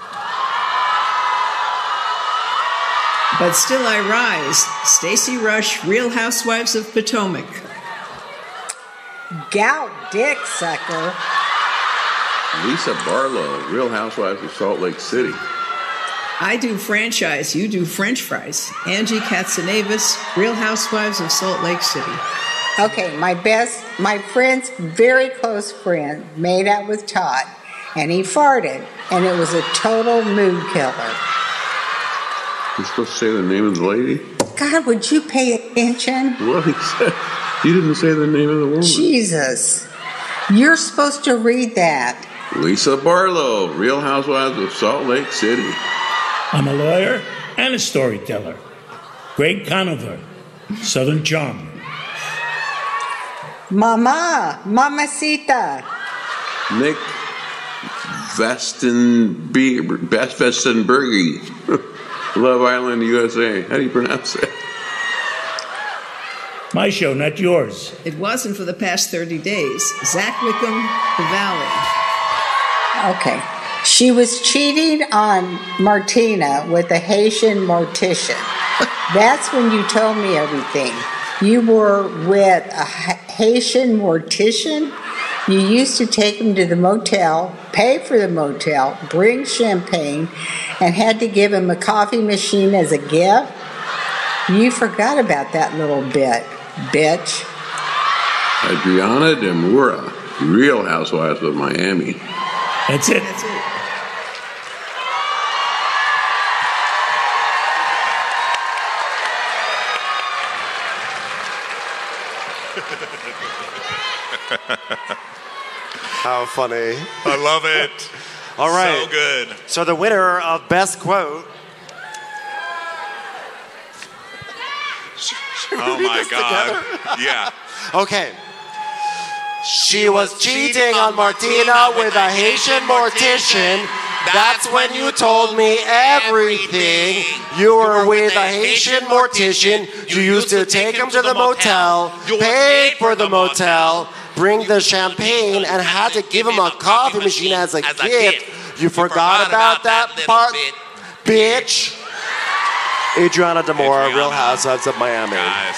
But still I rise. Stacey Rush, Real Housewives of Potomac. Gout dick sucker. Lisa Barlow, Real Housewives of Salt Lake City. I do franchise, you do French fries. Angie Katsanavas, Real Housewives of Salt Lake City. Okay, my friend's very close friend made out with Todd, and he farted, and it was a total mood killer. You're supposed to say the name of the lady? God, would you pay attention? Well, he said, you didn't say the name of the woman. Jesus. You're supposed to read that. Lisa Barlow, Real Housewives of Salt Lake City. I'm a lawyer and a storyteller. Greg Conover, Southern Charm. Mamacita. Nick Vestenbergy. Love Island, USA. How do you pronounce that? My show, not yours. It wasn't for the past 30 days. Zach Wickham, The Valley. Okay. She was cheating on Martina with a Haitian mortician. That's when you told me everything. You were with a Haitian mortician? You used to take him to the motel, pay for the motel, bring champagne, and had to give him a coffee machine as a gift. You forgot about that little bit, bitch. Adriana Demura, Real Housewives of Miami. That's it. How funny. I love it. All right. So good. So the winner of Best Quote. Oh my God. Yeah. Okay. She was cheating on Martina with a Haitian mortician. That's when you told me everything. You were with a Haitian mortician. You used to take him to the motel, paid for the motel, bring the champagne, and had to give him a coffee machine as a gift. You forgot about that part, bitch. Adriana Demora, Real Housewives of Miami. Guys.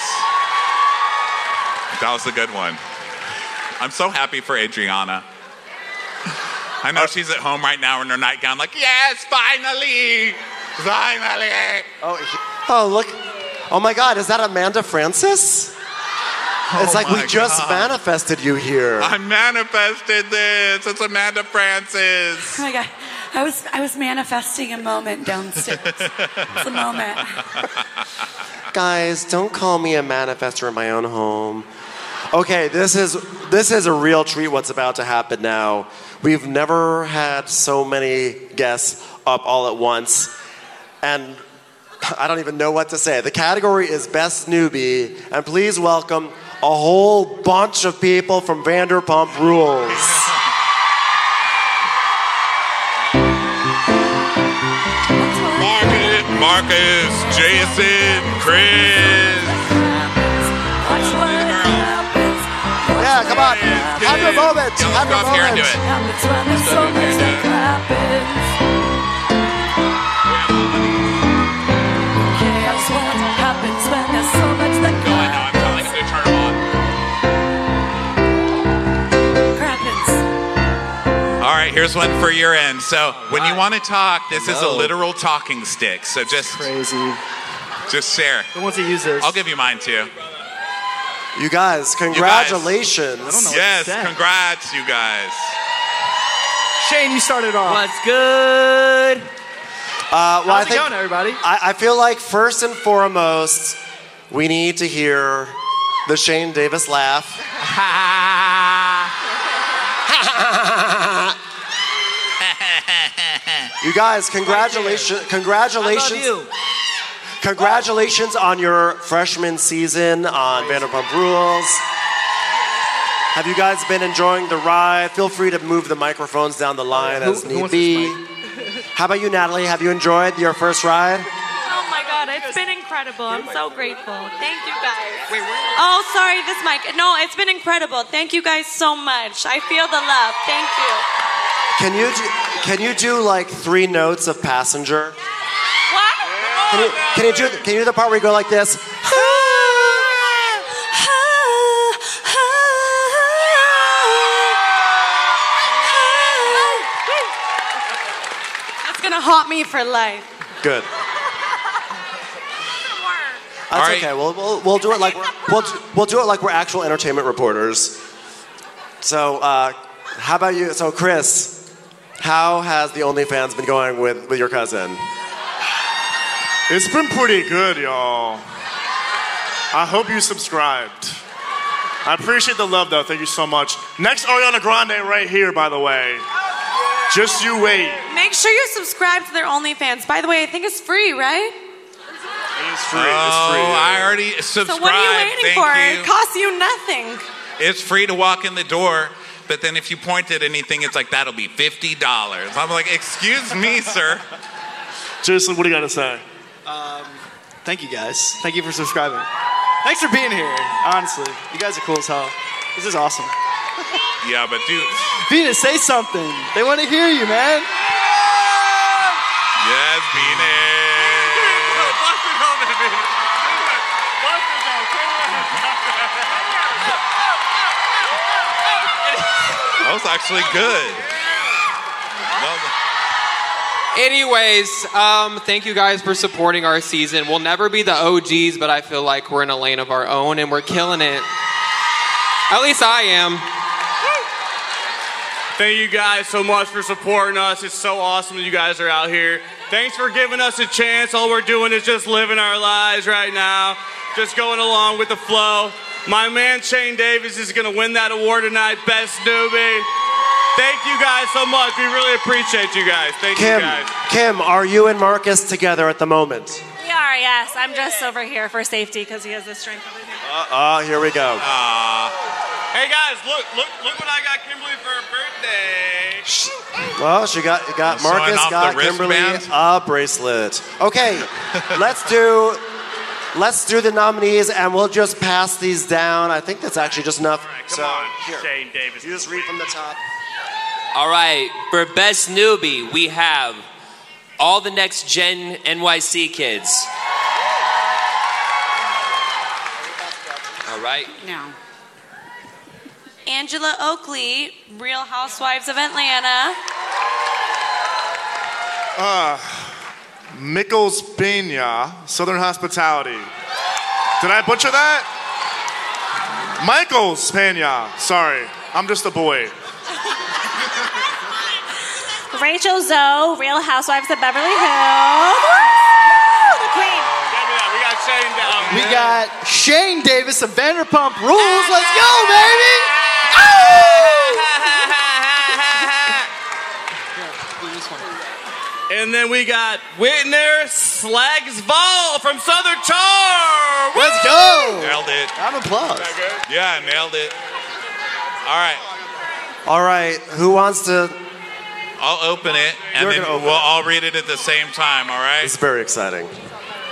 That was a good one. I'm so happy for Adriana. I know she's at home right now in her nightgown, like, yes, finally! Finally! Oh, look. Oh my God, is that Amanda Francis? It's like we just manifested you here. I manifested this. It's Amanda Francis. Oh my God. I was manifesting a moment downstairs. It's a moment. Guys, don't call me a manifester in my own home. Okay, this is a real treat what's about to happen now. We've never had so many guests up all at once. And I don't even know what to say. The category is Best Newbie. And please welcome a whole bunch of people from Vanderpump Rules. Marcus, Jason, Chris. Yeah, come on. Have your moment. Have your moment. Here and do it. Let's go up here and do it. All right, here's one for your end. So when you want to talk, this is a literal talking stick. So just crazy. Just share. Who wants to use this? I'll give you mine too. You guys, congratulations. Yes, congrats, you guys. Shane, you started off. What's good? How's it going, everybody? I feel like first and foremost, we need to hear the Shane Davis laugh. You guys, congratulations. I Congratulations. love you. Congratulations on your freshman season on Vanderpump Rules. Have you guys been enjoying the ride? Feel free to move the microphones down the line as need be. How about you, Natalie? Have you enjoyed your first ride? Oh my God, it's been incredible. I'm so grateful. Thank you guys. Oh, sorry, this mic. No, it's been incredible. Thank you guys so much. I feel the love. Thank you. Can you do like 3 notes of Passenger? What? Can you do the part where you go like this? That's gonna haunt me for life. Good. That's All right. okay. We'll do it like we'll do it like we're actual entertainment reporters. So how about you? So Chris, how has the OnlyFans been going with your cousin? It's been pretty good, y'all. I hope you subscribed. I appreciate the love, though. Thank you so much. Next, Ariana Grande right here, by the way. Just you wait. Make sure you subscribe to their OnlyFans. By the way, I think it's free, right? It's free. I already subscribed. So what are you waiting Thank for? you. It costs you nothing. It's free to walk in the door, but then if you point at anything, it's like, that'll be $50. I'm like, excuse me, sir. Jason, what do you got to say? Thank you guys. Thank you for subscribing. Thanks for being here, honestly. You guys are cool as hell. This is awesome. Yeah, but dude. Venus, say something. They want to hear you, man. Yes, Venus. That was actually good. Anyways, thank you guys for supporting our season. We'll never be the OGs, but I feel like we're in a lane of our own and we're killing it. At least I am. Thank you guys so much for supporting us. It's so awesome that you guys are out here. Thanks for giving us a chance. All we're doing is just living our lives right now, just going along with the flow. My man Shane Davis is going to win that award tonight, Best Newbie. Thank you guys so much. We really appreciate you guys. Thank you guys. Kim, are you and Marcus together at the moment? We are, yes. I'm just over here for safety because he has this strength over here. Here we go. Hey guys, look what I got Kimberly for her birthday. Well, she got Marcus off got the Kimberly wristband? a bracelet. Okay, let's do the nominees, and we'll just pass these down. I think that's actually just enough. Come on, Shane Davis. You just read from the top. All right, for Best Newbie, we have all the Next Gen NYC kids. All right. Now. Angela Oakley, Real Housewives of Atlanta. Mickles Pena, Southern Hospitality. Did I butcher that? Michaels Pena. Sorry, I'm just a boy. Rachel Zoe, Real Housewives of Beverly Hills. The queen. We got Shane down. We got Shane Davis of Vanderpump Rules. Let's go, baby! And then we got Whitner Slagsvall from Southern Charm. Let's go! Nailed it. Round of applause. Yeah, nailed it. All right. All right, who wants to? I'll open it, and You're then gonna open we'll it. all read it at the same time, all right? It's very exciting. 1, 2, 3.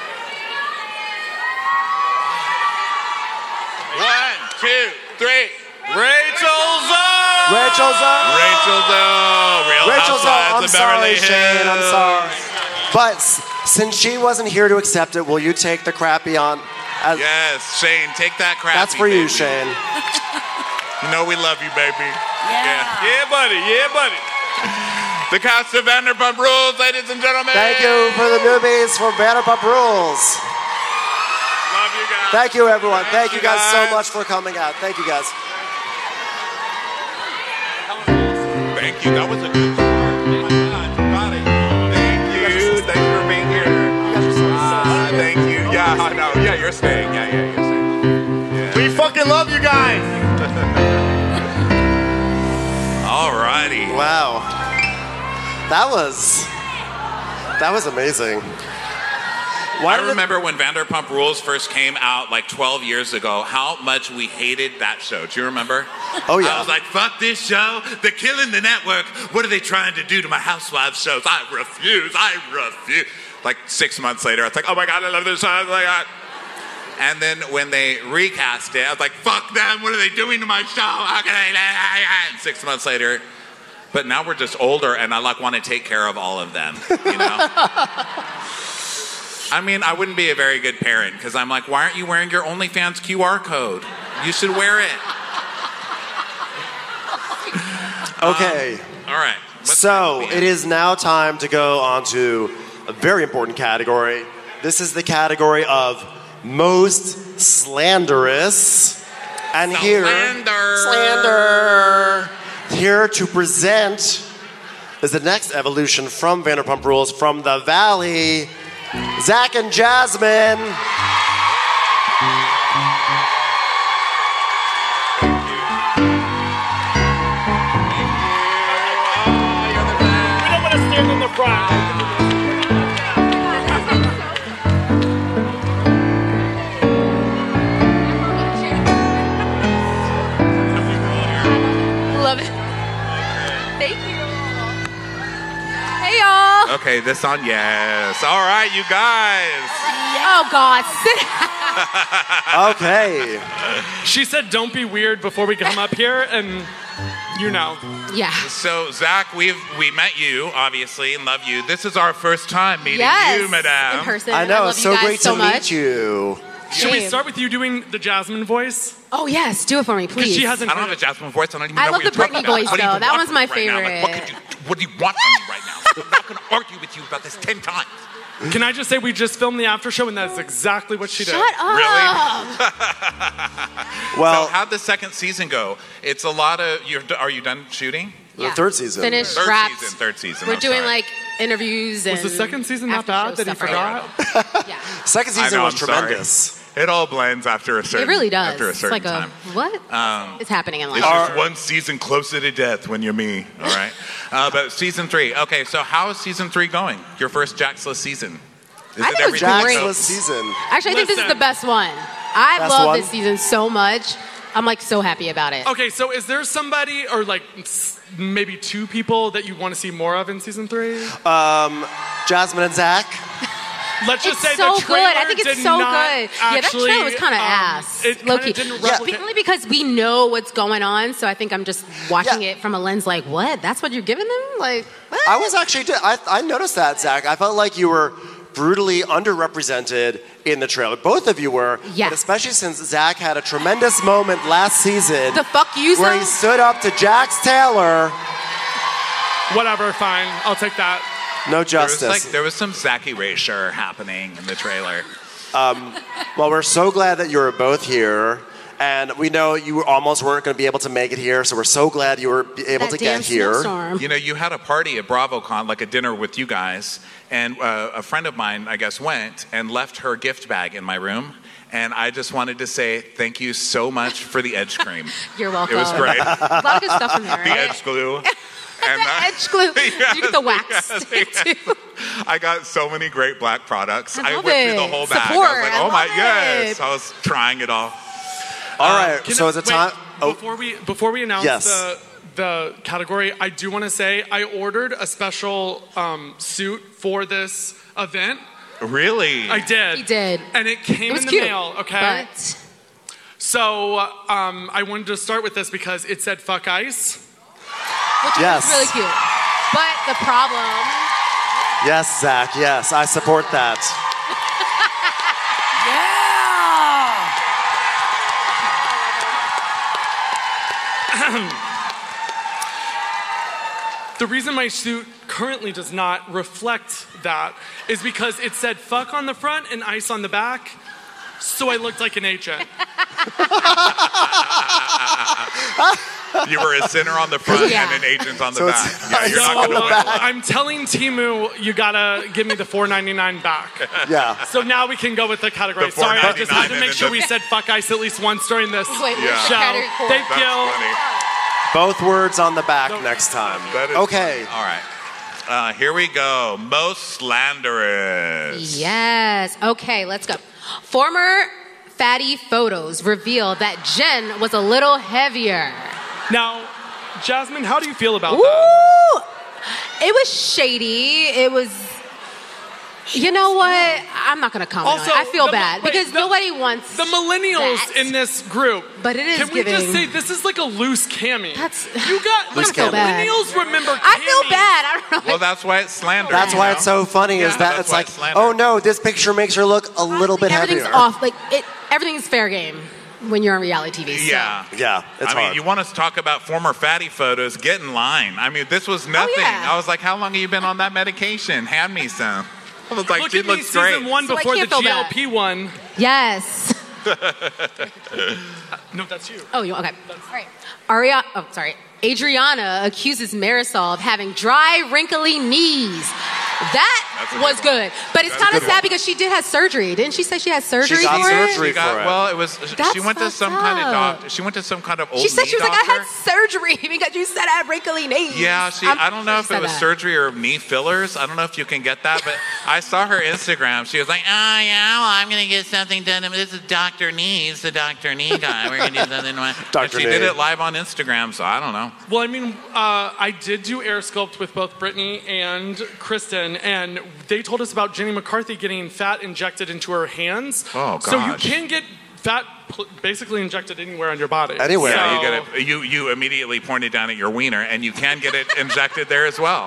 Rachel Zoe! Rachel Zoe! Rachel Zoe! Real Rachel Zoe, Housewives I'm of Beverly sorry, Shane, I'm Hills. sorry. But since she wasn't here to accept it, will you take the crappy on? Yes, Shane, take that crappy. That's for you, baby. Shane. You know we love you, baby. Yeah, buddy. Yeah, buddy. The cast of Vanderpump Rules, ladies and gentlemen. Thank you for the newbies for Vanderpump Rules. Love you guys. Thank you, everyone. Thank you guys so guys. much for coming out. Thank you, guys. Thank you. That was a good start. Oh my God, you got it. Thank you. Thank you for being here. Thank you. Yeah, I know. Yeah, you're staying. Yeah, you're staying. Yeah. We fucking love you guys. Alrighty. Wow. That was amazing. I remember when Vanderpump Rules first came out like 12 years ago, how much we hated that show. Do you remember? Oh, yeah. I was like, fuck this show. They're killing the network. What are they trying to do to my Housewives shows? I refuse. Like 6 months later, I was like, oh my God, I love this show. Oh my God. And then when they recast it, I was like, fuck them. What are they doing to my show? How can I? And 6 months later, but now we're just older and I like want to take care of all of them, you know? I mean, I wouldn't be a very good parent because I'm like, why aren't you wearing your OnlyFans QR code? You should wear it. Okay. All right. So it is now time to go on to a very important category. This is the category of most slanderous. And slander. Here to present is the next evolution from Vanderpump Rules from the Valley, Zach and Jasmine. We don't want to stand in the front. Love it. Thank you. Hey, y'all. Okay, this on yes. All right, you guys. Oh, God. Okay. She said, "Don't be weird" before we come up here, and you know. Yeah. So Zach, we met you obviously and love you. This is our first time meeting Yes, you, madame. in person. I know, love it's you so guys great so to much. meet you. Should we Shame. start with you doing the Jasmine voice? Oh yes, do it for me, Because please. she hasn't. I don't have a Jasmine voice. I don't even I know love what the you're talking Britney about. voice, What do you though. even That want one's from my me right now? Like, favorite. what do you want from me right now? I'm not going to argue with you about this 10 times. Can I just say we just filmed the after show and that's exactly what she did. Shut up. Really? Well, so how'd the second season go? It's a lot of. Are you done shooting? The third season. Finished, Third wrapped. Third season. We're I'm doing sorry. like interviews and Was the second season not bad that he forgot? Second I season know, was I'm sorry. tremendous. It all blends after a certain. It really does. After a It's certain like time. what? It's happening in life. It's just one season closer to death when you're me. All right. But season 3. Okay. So how is season 3 going? Your first Jaxless season. I think it was great. Jaxless season. Actually, I think this is the best one. I Best love one? this season so much. I'm like so happy about it. Okay, so is there somebody or like maybe 2 people that you want to see more of in season 3? Jasmine and Zach. Let's just It's say so the trailer good. I think it's did so not good. Yeah, that actually, trailer was kind of ass. It Low kinda key. didn't Yeah, replicate. only because we know what's going on, so I think I'm just watching it from a lens like, what? That's what you're giving them? Like, what? I was actually, I noticed that, Zach. I felt like you were brutally underrepresented in the trailer. Both of you were. Yes. But especially since Zach had a tremendous moment last season. The fuck you, where son? he stood up to Jax Taylor. Whatever, fine. I'll take that. No justice. There was some Zach erasure happening in the trailer. Well, we're so glad that you were both here. And we know you almost weren't going to be able to make it here, so we're so glad you were able to get here. You know, you had a party at BravoCon, like a dinner with you guys, and a friend of mine, I guess, went and left her gift bag in my room. And I just wanted to say thank you so much for the edge cream. You're welcome. It was great. A lot of good stuff in there, right? The edge glue. And edge glue. Did you get the wax stick too? I got so many great black products. I love went through the it. whole bag. Support. I was like, I oh my, love yes. it. I was trying it all. All right, so is it time? Before we announce Yes. the category, I do want to say I ordered a special suit for this event. Really? I did. He did. And it came It was in the cute, mail, okay? but- So I wanted to start with this because it said fuck ice. Which Yes. is really cute. But the problem... Yes, Zach. Yes, I support that. The reason my suit currently does not reflect that is because it said fuck on the front and ice on the back, so I looked like an agent. You were a sinner on the front Yeah. and an agent on the So back. it's Yeah, you're So, not going to win. I'm telling Timu, you gotta give me the $4.99 back. Yeah. So now we can go with the category. The Sorry, I just had to $4.99 make and sure the- we said fuck ice at least once during this Wait, Yeah. what's the show. category for? Thank That's you. funny. Both words on the back next time. That is Okay. funny. All right. Here we go. Most slanderous. Yes. Okay, let's go. Former fatty photos reveal that Jen was a little heavier. Now, Jasmine, how do you feel about that? Ooh, it was shady. It was. You know what? I'm not gonna comment on it. I feel bad because nobody wants the millennials that. in this group. But it is Can we just giving- say this is like a loose cami? That's. You got I feel bad. millennials remember. I feel bad. I don't know. Well, that's why it's slander. That's why it's so funny is that that's it's why like, it's slander. oh no, this picture makes her look a little bit Everything's heavier. off. Like everything's fair game when you're on reality TV. So. Yeah. Yeah, it's I mean, hard. you want us to talk about former fatty photos? Get in line. I mean, this was nothing. yeah. I was like, how long have you been on that medication? Hand me some. I was like, Look she at me, looks great. season 1 So I before the can't feel bad. GLP one. Yes. No, that's you. Oh, you okay? All right. Adriana accuses Marisol of having dry, wrinkly knees. That That's a was good one. good. But it's That's a kind of good sad one. because she did have surgery. Didn't she say she had surgery got for surgery. it? for it. Well, it was. That's she went to fucked some kind of up. doctor. She went to some kind of old. She said knee she was like, I doctor. had surgery because you said I had wrinkly knees. Yeah, I don't know she if it said was that. surgery or knee fillers. I don't know if you can get that, but I saw her Instagram. She was like, oh, yeah, well, I'm going to get something done. This is Dr. Knees, the Dr. Knee guy. We're going to do something. Dr. And she did Knee. it live on Instagram, so I don't know. Well, I mean, I did do air sculpt with both Brittany and Kristen, and they told us about Jenny McCarthy getting fat injected into her hands. Oh, So you gosh. can get fat basically injected anywhere on your body. Anywhere. Yeah, So- you immediately pointed down at your wiener, and you can get it injected there as well.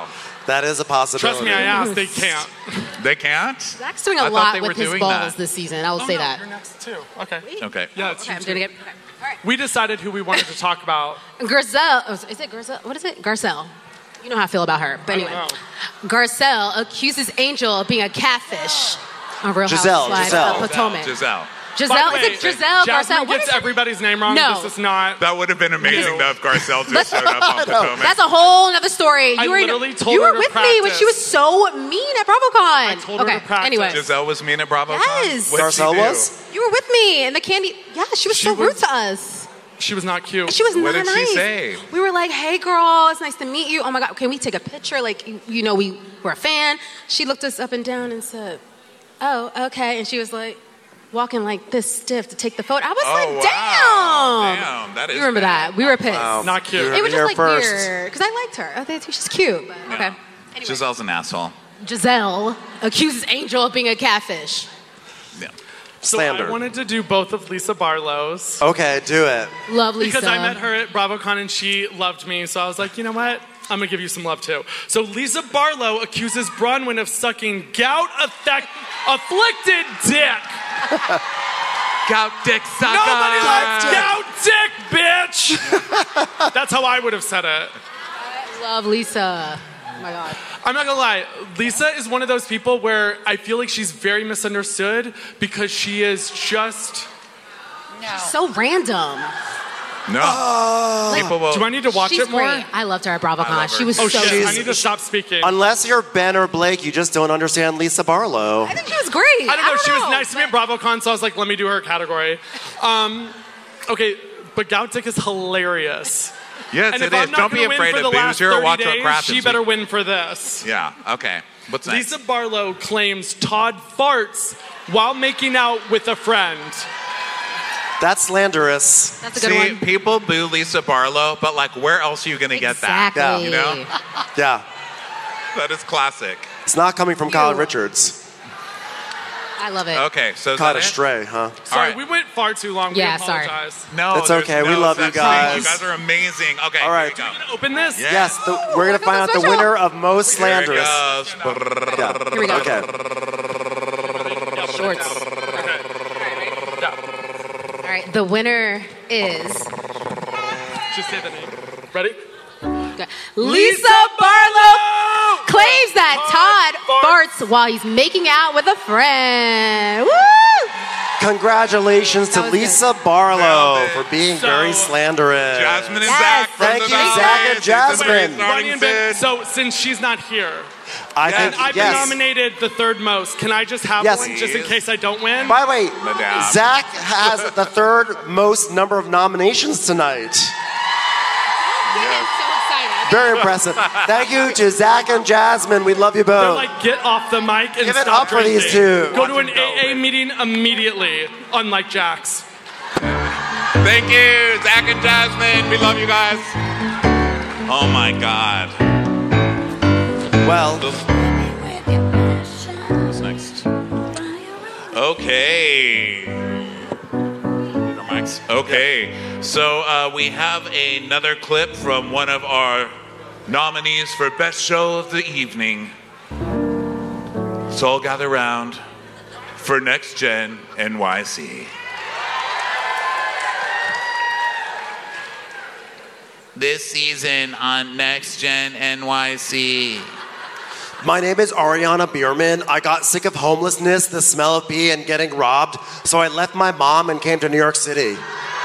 That is a possibility. Trust me, I asked. They can't. They can't? Zach's doing I a thought lot they with were his doing balls that. this season. I will say that. You're next too. Okay. Okay. Yeah, it's Okay, you I'm too. doing it. Okay. We decided who we wanted to talk about. Garcelle. Oh, is it Garcelle? What is it? Garcelle. You know how I feel about her. But I don't anyway. know. Garcelle accuses Angel of being a catfish on Real Giselle, Housewives Giselle. of Potomac. Giselle. Giselle, By is the way, it Giselle? Jasmine Garcelle? What gets is it? everybody's name wrong. No. This is not. That would have been amazing though if Garcelle just showed up on Potomac. That's a whole other story. I You were, literally told you her were to with me when she was so mean at BravoCon. I told her okay, to practice. anyway. Giselle was mean at BravoCon? Yes. What'd she Garcelle do? was? You were with me and the candy. Yeah, she was She so was- rude to us. She was not cute. She was What not did she nice. say? We were like, "Hey, girl, it's nice to meet you. Oh my God, can we take a picture? Like, you know, we were a fan." She looked us up and down and said, "Oh, okay." And she was like, walking like this stiff to take the photo. I was like, "Damn, Damn, that is you remember bad. that? We were pissed. Wow. Not cute. You It was were just like here first. weird because I liked her. I think she's cute. But, okay. Anyway. Giselle's an asshole. Giselle accuses Angel of being a catfish. Yeah. So Slander. I wanted to do both of Lisa Barlow's. Okay, do it. Love Lisa. Because I met her at BravoCon and she loved me, so I was like, you know what? I'm gonna give you some love too. So Lisa Barlow accuses Bronwyn of sucking gout-afflicted dick. Gout dick sucker. Nobody likes gout dick, bitch. That's how I would have said it. Love Lisa. Oh my God. I'm not gonna lie, Lisa is one of those people where I feel like she's very misunderstood because she is just. So random. No. People will. Do I need to watch She's it more? great. I loved her at BravoCon. I love her. She was Oh so shit! good. I need to stop speaking. Unless you're Ben or Blake, you just don't understand Lisa Barlow. I think she was great. I don't know. She was nice to me at BravoCon, so I was like, let me do her category. Okay, but gout dick is hilarious. Yes, And it if I'm is. not Don't be gonna win afraid for of the last Boozer. 30 Watch what days, crap she is. better win for this. Yeah. Okay. What's next? Lisa Barlow claims Todd farts while making out with a friend. That's slanderous. That's a good See, one. people boo Lisa Barlow, but like, where else are you gonna get that? Exactly. You know, Yeah. that is classic. It's not coming from Kyle Richards. I love it. Okay, so is Caught that it? astray, huh? Sorry, All right. we went far too long. Yeah, we sorry. apologize. No, It's there's okay. We no love you such guys. thing. You guys are amazing. Okay, All right. here we go. Open this? Yeah. Yes, we're going to find out the winner of most Here it slanderous. goes. Yeah. Here we go. Okay. Shorts. All right. The winner is Just say the name. Ready? Lisa Barlow. Claims that Todd farts while he's making out with a friend. Woo! Congratulations to That was Lisa good. Barlow Nailed it. for being So- very slanderous. Jasmine and Yes. Zach. from Thank the you, Nominees. Zach and These are the Jasmine. starting Bonnie and Ben, bids. so since she's not here, I and think, I've been yes. nominated the third most, can I just have Yes. one just in case I don't win? By the way, Madame. Zach has the third most number of nominations tonight. I'm so excited. Very impressive. Thank you to Zach and Jasmine. We love you They're both. like, get off the mic and Give it stop up for these drinking. two. Go to an AA meeting immediately, unlike Jax. Thank you, Zach and Jasmine. We love you guys. Oh my God. Well, What's next? Okay. Mics. Okay. So we have another clip from one of our nominees for Best Show of the Evening. So all gather around for Next Gen NYC. This season on Next Gen NYC. my name is Ariana Bierman. I got sick of homelessness, the smell of pee, and getting robbed, so I left my mom and came to New York City.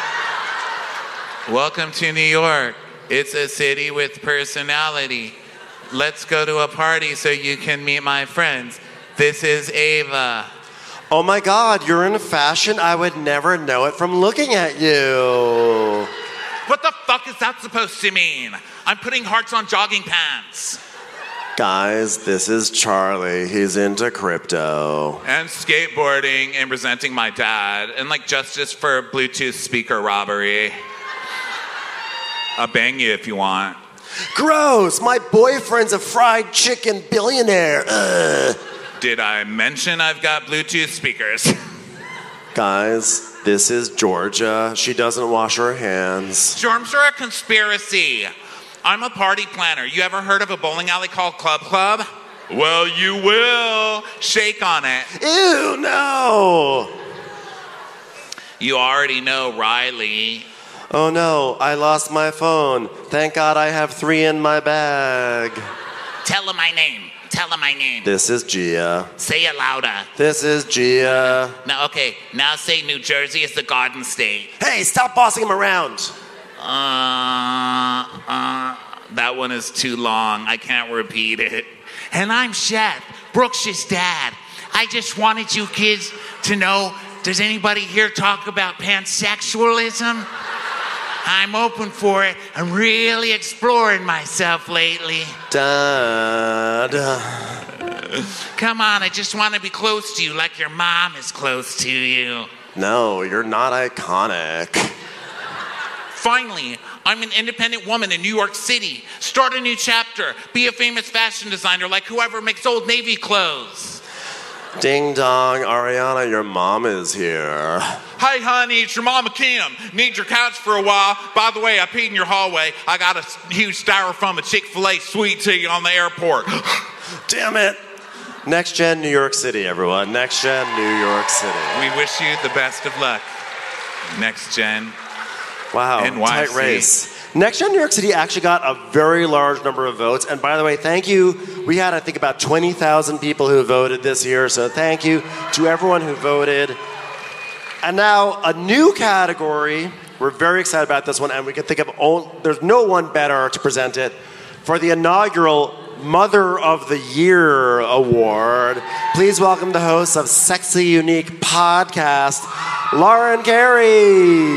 Welcome to New York. It's a city with personality. Let's go to a party so you can meet my friends. This is Ava. Oh my God, you're in fashion. I would never know it from looking at you. What the fuck is that supposed to mean? I'm putting hearts on jogging pants. Guys, this is Charlie. He's into crypto. And skateboarding and resenting my dad. And like justice for Bluetooth speaker robbery. I'll bang you if you want. Gross! My boyfriend's a fried chicken billionaire. Ugh. Did I mention I've got Bluetooth speakers? Guys, this is Georgia. She doesn't wash her hands. Germs are a conspiracy. I'm a party planner. You ever heard of a bowling alley called Club Club? Well, you will. Shake on it. Ew, no. You already know Riley. Oh no, I lost my phone. Thank God I have 3 in my bag. Tell him my name. Tell him my name. This is Gia. Say it louder. This is Gia. Now, okay. Now say New Jersey is the Garden State. Hey, stop bossing him around. That one is too long. I can't repeat it. And I'm Chef, Brooks' dad. I just wanted you kids to know, does anybody here talk about pansexualism? I'm open for it. I'm really exploring myself lately. Dad. Come on, I just want to be close to you like your mom is close to you. No, you're not iconic. Finally, I'm an independent woman in New York City. Start a new chapter. Be a famous fashion designer like whoever makes Old Navy clothes. Ding dong, Ariana, your mom is here. Hey, honey, it's your mama Kim. Need your couch for a while. By the way, I peed in your hallway. I got a huge styrofoam of Chick-fil-A sweet tea on the airport. Damn it. Next Gen New York City, everyone. Next Gen New York City. We wish you the best of luck. Next Gen. Wow, NYC. tight race. Next Gen New York City actually got a very large number of votes. And by the way, thank you. We had, I think, about 20,000 people who voted this year. So thank you to everyone who voted. And now a new category. We're very excited about this one. And we can think of, there's no one better to present it for the inaugural Mother of the Year Award. Please welcome the host of Sexy Unique Podcast, Lauren Carey.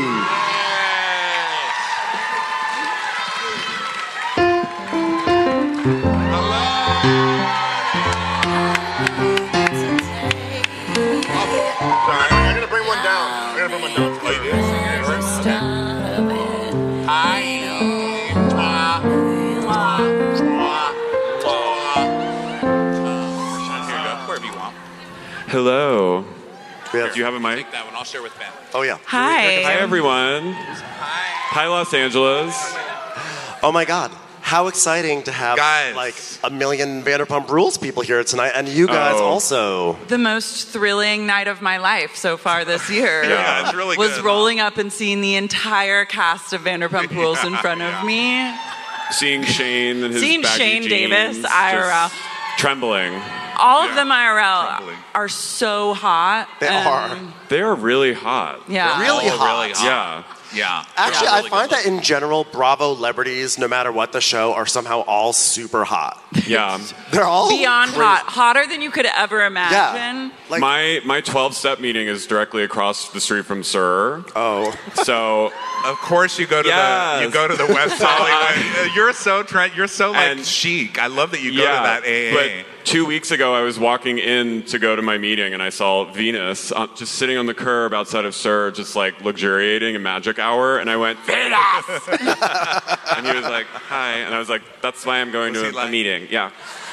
Hello. Do you have a mic? Take that one. I'll share with Ben. Oh, yeah. Hi. Hi, everyone. Hi, Los Angeles. Oh, my God. How exciting to have, like, 1 million Vanderpump Rules people here tonight. And you guys also. The most thrilling night of my life so far this year. Yeah, it's really was good. rolling up and seeing the entire cast of Vanderpump Rules in front of me. Seeing Shane and his Seeing baggy Shane jeans, Davis, just IRL. Trembling. All of them IRL are so hot. They are. They are really hot. Yeah. Really hot. Yeah. Yeah. Actually, Yeah, I find that in general, Bravo celebrities, no matter what the show, are somehow all super hot. Yeah. They're all beyond crazy. hot. Hotter than you could ever imagine. Like, my 12-step meeting is directly across the street from Sir. Oh. So of course you go to the West Hollywood. You're so like chic. I love that you go to that AA. But 2 weeks ago, I was walking in to go to my meeting, and I saw Venus just sitting on the curb outside of Sir, just like luxuriating in magic hour, and I went, Venus! And he was like, hi, and I was like, that's why I'm going to a meeting. Yeah.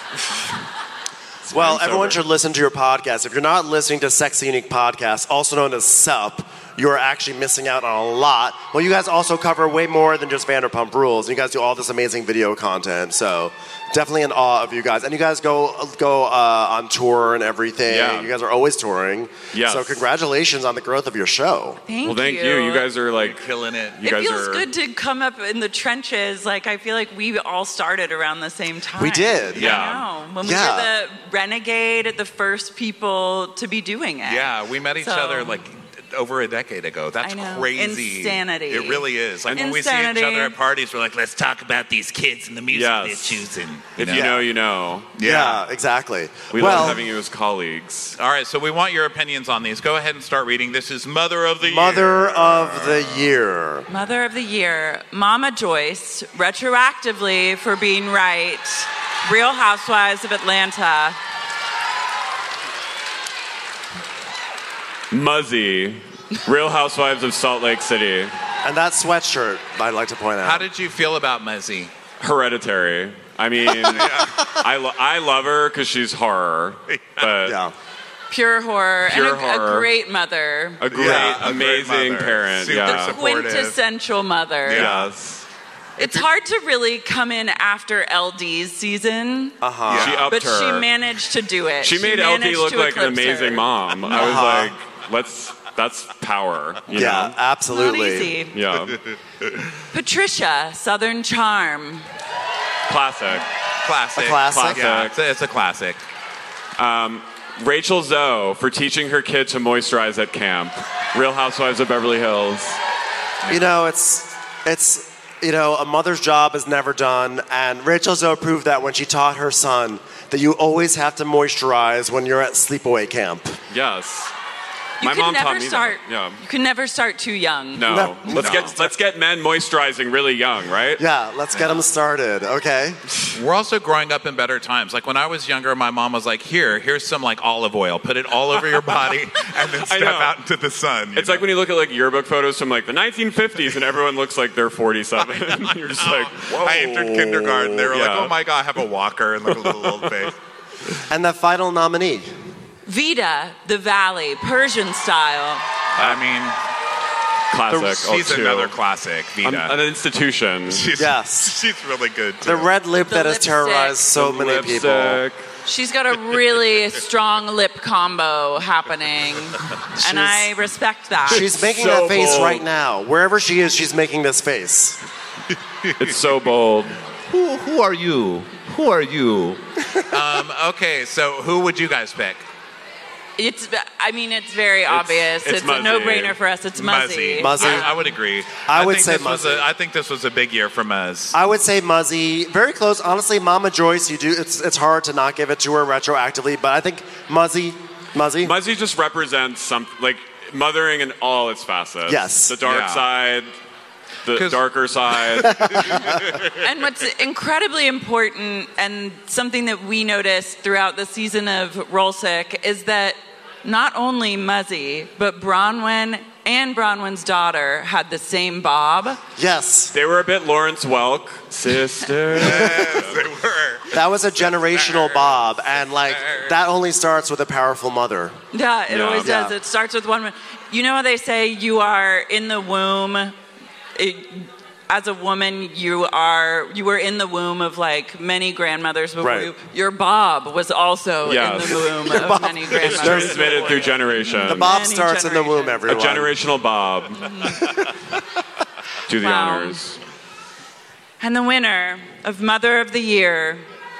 Well, everyone should listen to your podcast. If you're not listening to Sexy Unique Podcast, also known as SUP, you are actually missing out on a lot. Well, you guys also cover way more than just Vanderpump Rules. You guys do all this amazing video content, so definitely in awe of you guys. And you guys go on tour and everything. Yeah. You guys are always touring. Yes. So congratulations on the growth of your show. Thank Thank you. You guys are like killing it. It feels good to come up in the trenches. Like, I feel like we all started around the same time. We did. Yeah. I know. When we were the Renegade, the first people to be doing it. Yeah, we met each other like over a decade ago. That's crazy. Insanity. It really is. Like when we see each other at parties, we're like, let's talk about these kids and the music they're choosing. If you know, you know. Yeah, exactly. We love having you as colleagues. All right, so we want your opinions on these. Go ahead and start reading. This is Mother of the Year. Mother of the Year. Mother of the Year, Mama Joyce, retroactively for being right. Real Housewives of Atlanta. Muzzy, Real Housewives of Salt Lake City. And that sweatshirt, I'd like to point out. How did you feel about Muzzy? Hereditary. I mean, I love her because she's horror. But Pure horror. Pure and horror. A great mother. A great, amazing parent. Super The quintessential mother. Yes. It's hard to really come in after LD's season. Uh-huh. She upped but her. she managed to do it. She made LD managed look to like an eclipse amazing her. mom. I was like, that's power. You know? Absolutely. Not easy. Yeah. Patricia, Southern Charm. Classic. Classic. A classic? Yeah, it's a classic. Rachel Zoe for teaching her kid to moisturize at camp. Real Housewives of Beverly Hills. You know, it's a mother's job is never done, and Rachel Zoe proved that when she taught her son that you always have to moisturize when you're at sleepaway camp. Yes. You My can mom never taught me start. that. Yeah. You can never start too young. No. Let's get men moisturizing really young, right? Yeah, let's get them started. Okay. We're also growing up in better times. Like when I was younger, my mom was like, here's some like olive oil. Put it all over your body and then step out into the sun. It's like when you look at like yearbook photos from like the 1950s and everyone looks like they're 47. You're just like, whoa. I entered kindergarten. They were like, Yeah. oh my God, I have a walker and look at a little old face. And the final nominee. Vita, The Valley, Persian style. I mean, Classic. She's another classic, Vita. An institution. She's really good too. The red lip The that has lipstick. terrorized so The many people. lipstick. She's got a really strong lip combo happening, and I respect that. She's making that face right now. Wherever she is, she's making this face. It's so bold. Who are you? Who are you? Okay, so who would you guys pick? It's very obvious. It's a Muzzy. no-brainer for us. It's Muzzy. Muzzy. I would agree. I would think say this was Muzzy. I think this was a big year for Muzz. I would say Muzzy. Very close. Honestly, Mama Joyce, it's hard to not give it to her retroactively, but I think Muzzy. Muzzy just represents some like mothering in all its facets. Yes. The dark Yeah. side, the darker side. And what's incredibly important and something that we noticed throughout the season of Rolsick is that not only Muzzy, but Bronwyn and Bronwyn's daughter had the same bob. Yes. They were a bit Lawrence Welk, sister. Yes, they were. That was a generational bob, and like that only starts with a powerful mother. Yeah, it always does. Yeah. It starts with one. You know how they say you are in the womb. As a woman, you were in the womb of like many grandmothers before Right. you. Your bob was also Yes. in the womb Your of bob- many It's grandmothers. transmitted through generations. The bob Many starts in the womb, A everyone. generational bob. Do the Wow. honors. And the winner of Mother of the Year.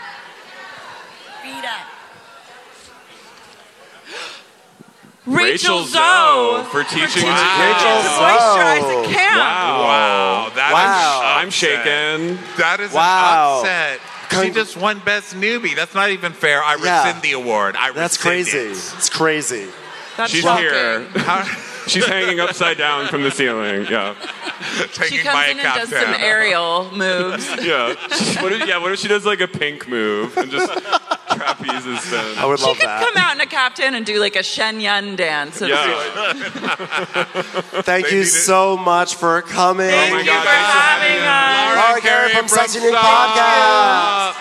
Rachel Zoe for teaching Rachel Zoe. moisturize at camp. Wow, I'm shaken. That is Wow. an upset. She just won Best Newbie. That's not even fair. I Yeah. rescind the award. That's rescind crazy. it. It's crazy. That's She's shocking. here. She's hanging upside down from the ceiling. Yeah. She comes in and does some aerial moves. Yeah. What if she does like a pink move and just trapezes spin? I would She could come out in a captain and do like a Shen Yun dance. Thank you so much for coming. Thank you for having us. Laura Carey from Sex Unique Podcast.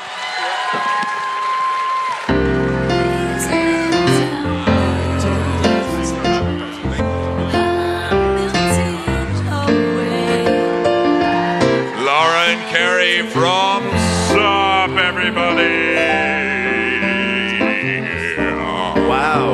Laura and Carrie from Sup, everybody. Wow.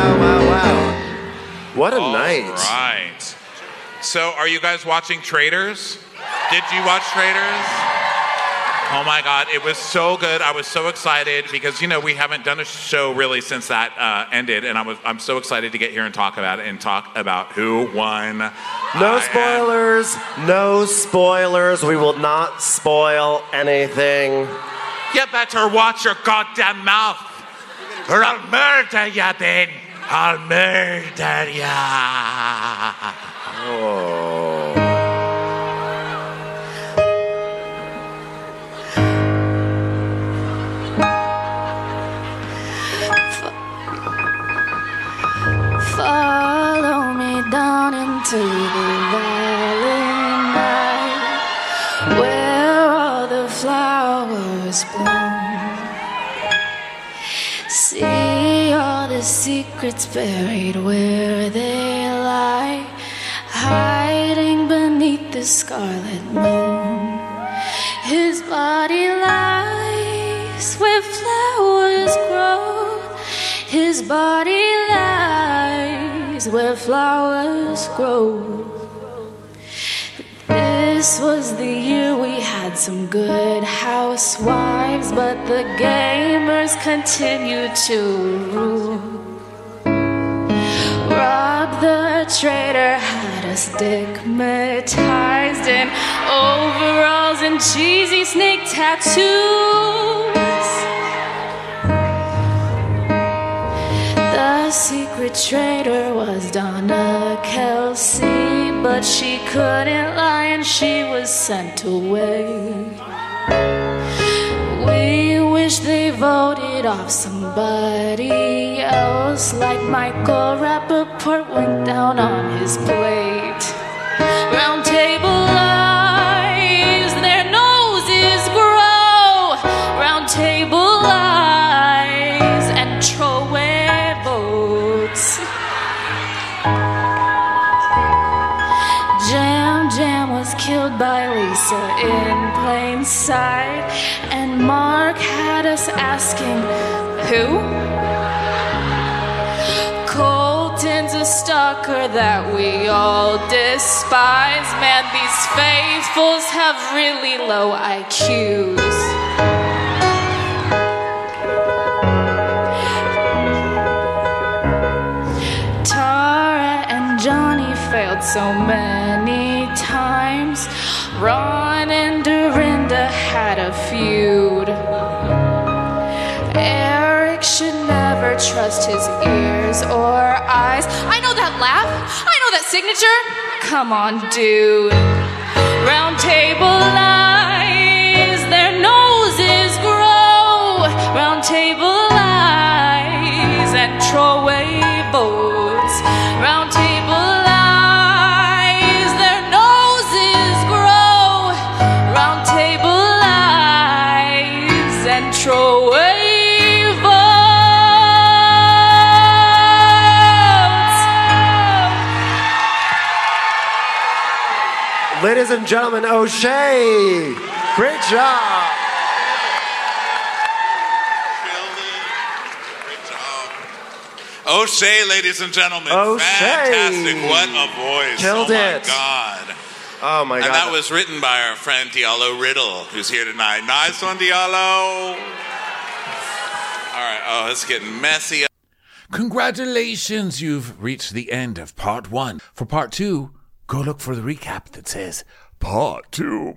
What a night. Right. So, are you guys watching Traitors? Did you watch Traitors? Oh my God, it was so good. I was so excited because, we haven't done a show really since that ended, and I'm so excited to get here and talk about it and talk about who won. No spoilers. No spoilers. We will not spoil anything. You better watch your goddamn mouth, or I'll murder ya, Ben. I'll murder ya. Oh. Follow me down into the valley night, where all the flowers bloom. See all the secrets buried where they lie, hiding beneath the scarlet moon. place where flowers grow. His body lies where flowers grow. This was the year we had some good housewives, but the gamers continued to rule. Rob the Trader had us stigmatized in overalls and cheesy snake tattoos. The secret traitor was Donna Kelsey, but she couldn't lie and she was sent away. We wish they voted off somebody else, like Michael Rappaport went down on his plate. Round table lies, their noses grow. Round table lies and throwaway votes. Jam was killed by Lisa in plain sight, and Mark had us asking, who? Colton's a stalker that we all despise. Man, these faithfuls have really low IQs. Tara and Johnny failed so many times. Ron and Dorinda had a feud. Eric should never trust his ears or eyes. I know that laugh. I know that signature. Come on, dude. Round table lies, their noses grow. Round table lies and throwaway votes. Round table lies, their noses grow. Round table lies and throwaway. Ladies and gentlemen, O'Shea. Great job. O'Shea, ladies and gentlemen. O'Shea. Fantastic. What a voice. Killed oh my it. God. Oh my God. And that was written by our friend Diallo Riddle, who's here tonight. Nice one, Diallo. All right. Oh, it's getting messy. Congratulations, you've reached the end of part 1. For part 2, go look for the recap that says part 2.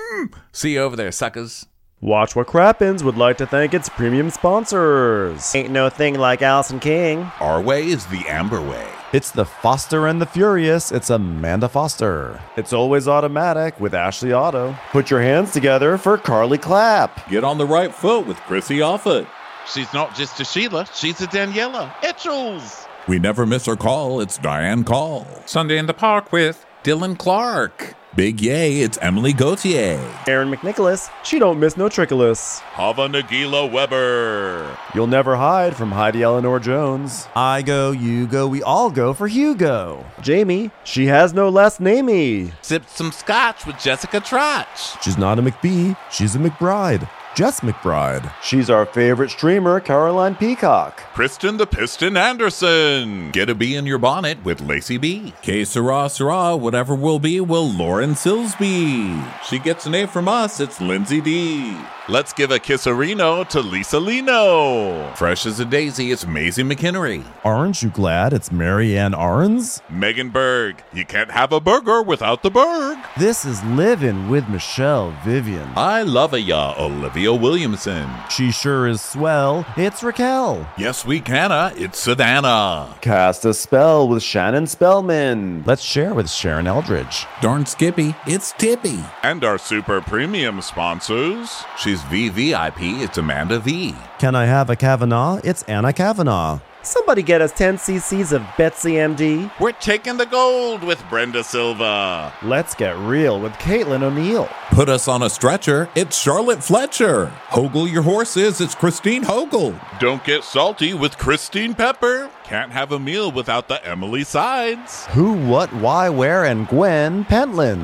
See you over there, suckers. Watch What Crappens would like to thank its premium sponsors. Ain't no thing like Allison King. Our way is the Amber way. It's the Foster and the Furious. It's Amanda Foster. It's Always Automatic with Ashley Auto. Put your hands together for Carly Clapp. Get on the right foot with Chrissy Offit. She's not just a Sheila, she's a Daniela Etchells. We never miss her call. It's Diane Call. Sunday in the Park with Dylan Clark. Big yay, it's Emily Gauthier. Aaron McNicholas, she don't miss no trickolas. Hava Nagila Weber. You'll never hide from Heidi Eleanor Jones. I go, you go, we all go for Hugo. Jamie, she has no last namey. Sipped some scotch with Jessica Trotch. She's not a McBee, she's a McBride. Jess McBride. She's our favorite streamer, Caroline Peacock. Kristen the Piston Anderson. Get a bee in your bonnet with Lacey B. Que sera, sera, whatever will be, will Lauren Silsby. She gets an A from us, it's Lindsay D. Let's give a kisserino to Lisa Lino. Fresh as a daisy, it's Maisie McHenry. Aren't you glad it's Mary Ann Arns? Megan Berg. You can't have a burger without the Berg. This is Livin' with Michelle Vivian. I love ya, Olivia Williamson. She sure is swell. It's Raquel. Yes, we canna. It's Savannah. Cast a spell with Shannon Spellman. Let's share with Sharon Eldridge. Darn Skippy, it's Tippy. And our super premium sponsors. She's VVIP, it's Amanda V. Can I have a Kavanaugh? It's Anna Kavanaugh. Somebody get us 10 cc's of Betsy MD. We're taking the gold with Brenda Silva. Let's get real with Caitlin O'Neill. Put us on a stretcher, it's Charlotte Fletcher. Hogle your horses, it's Christine Hogle. Don't get salty with Christine Pepper. Can't have a meal without the Emily Sides. Who, what, why, where, and Gwen Pentland.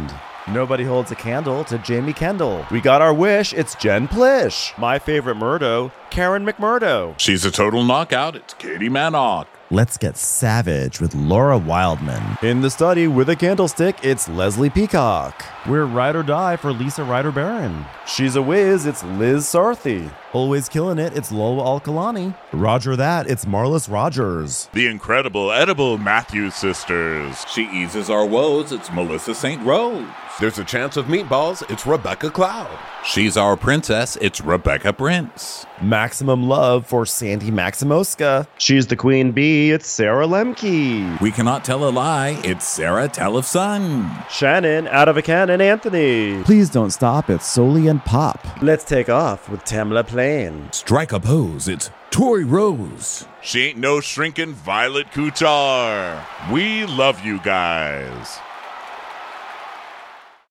Nobody holds a candle to Jamie Kendall. We got our wish, it's Jen Plish. My favorite Murdo, Karen McMurdo. She's a total knockout. It's Katie Manock. Let's get savage with Laura Wildman. In the study with a candlestick, it's Leslie Peacock. We're ride or die for Lisa Ryder Barron. She's a whiz, it's Liz Sarthy. Always killing it, it's Lola Alkalani. Roger that, it's Marlis Rogers. The incredible edible Matthews sisters. She eases our woes. It's Melissa St. Rose. There's a chance of meatballs. It's Rebecca Cloud. She's our princess. It's Rebecca Prince. Maximum love for Sandy Maximoska. She's the queen bee. It's Sarah Lemke. We cannot tell a lie. It's Sarah Tellefson. Shannon out of a cannon Anthony. Please don't stop, it's Soli and Pop. Let's take off with Tamla Plain. Strike a pose. It's Tori Rose. She ain't no shrinking Violet Couture. We love you guys.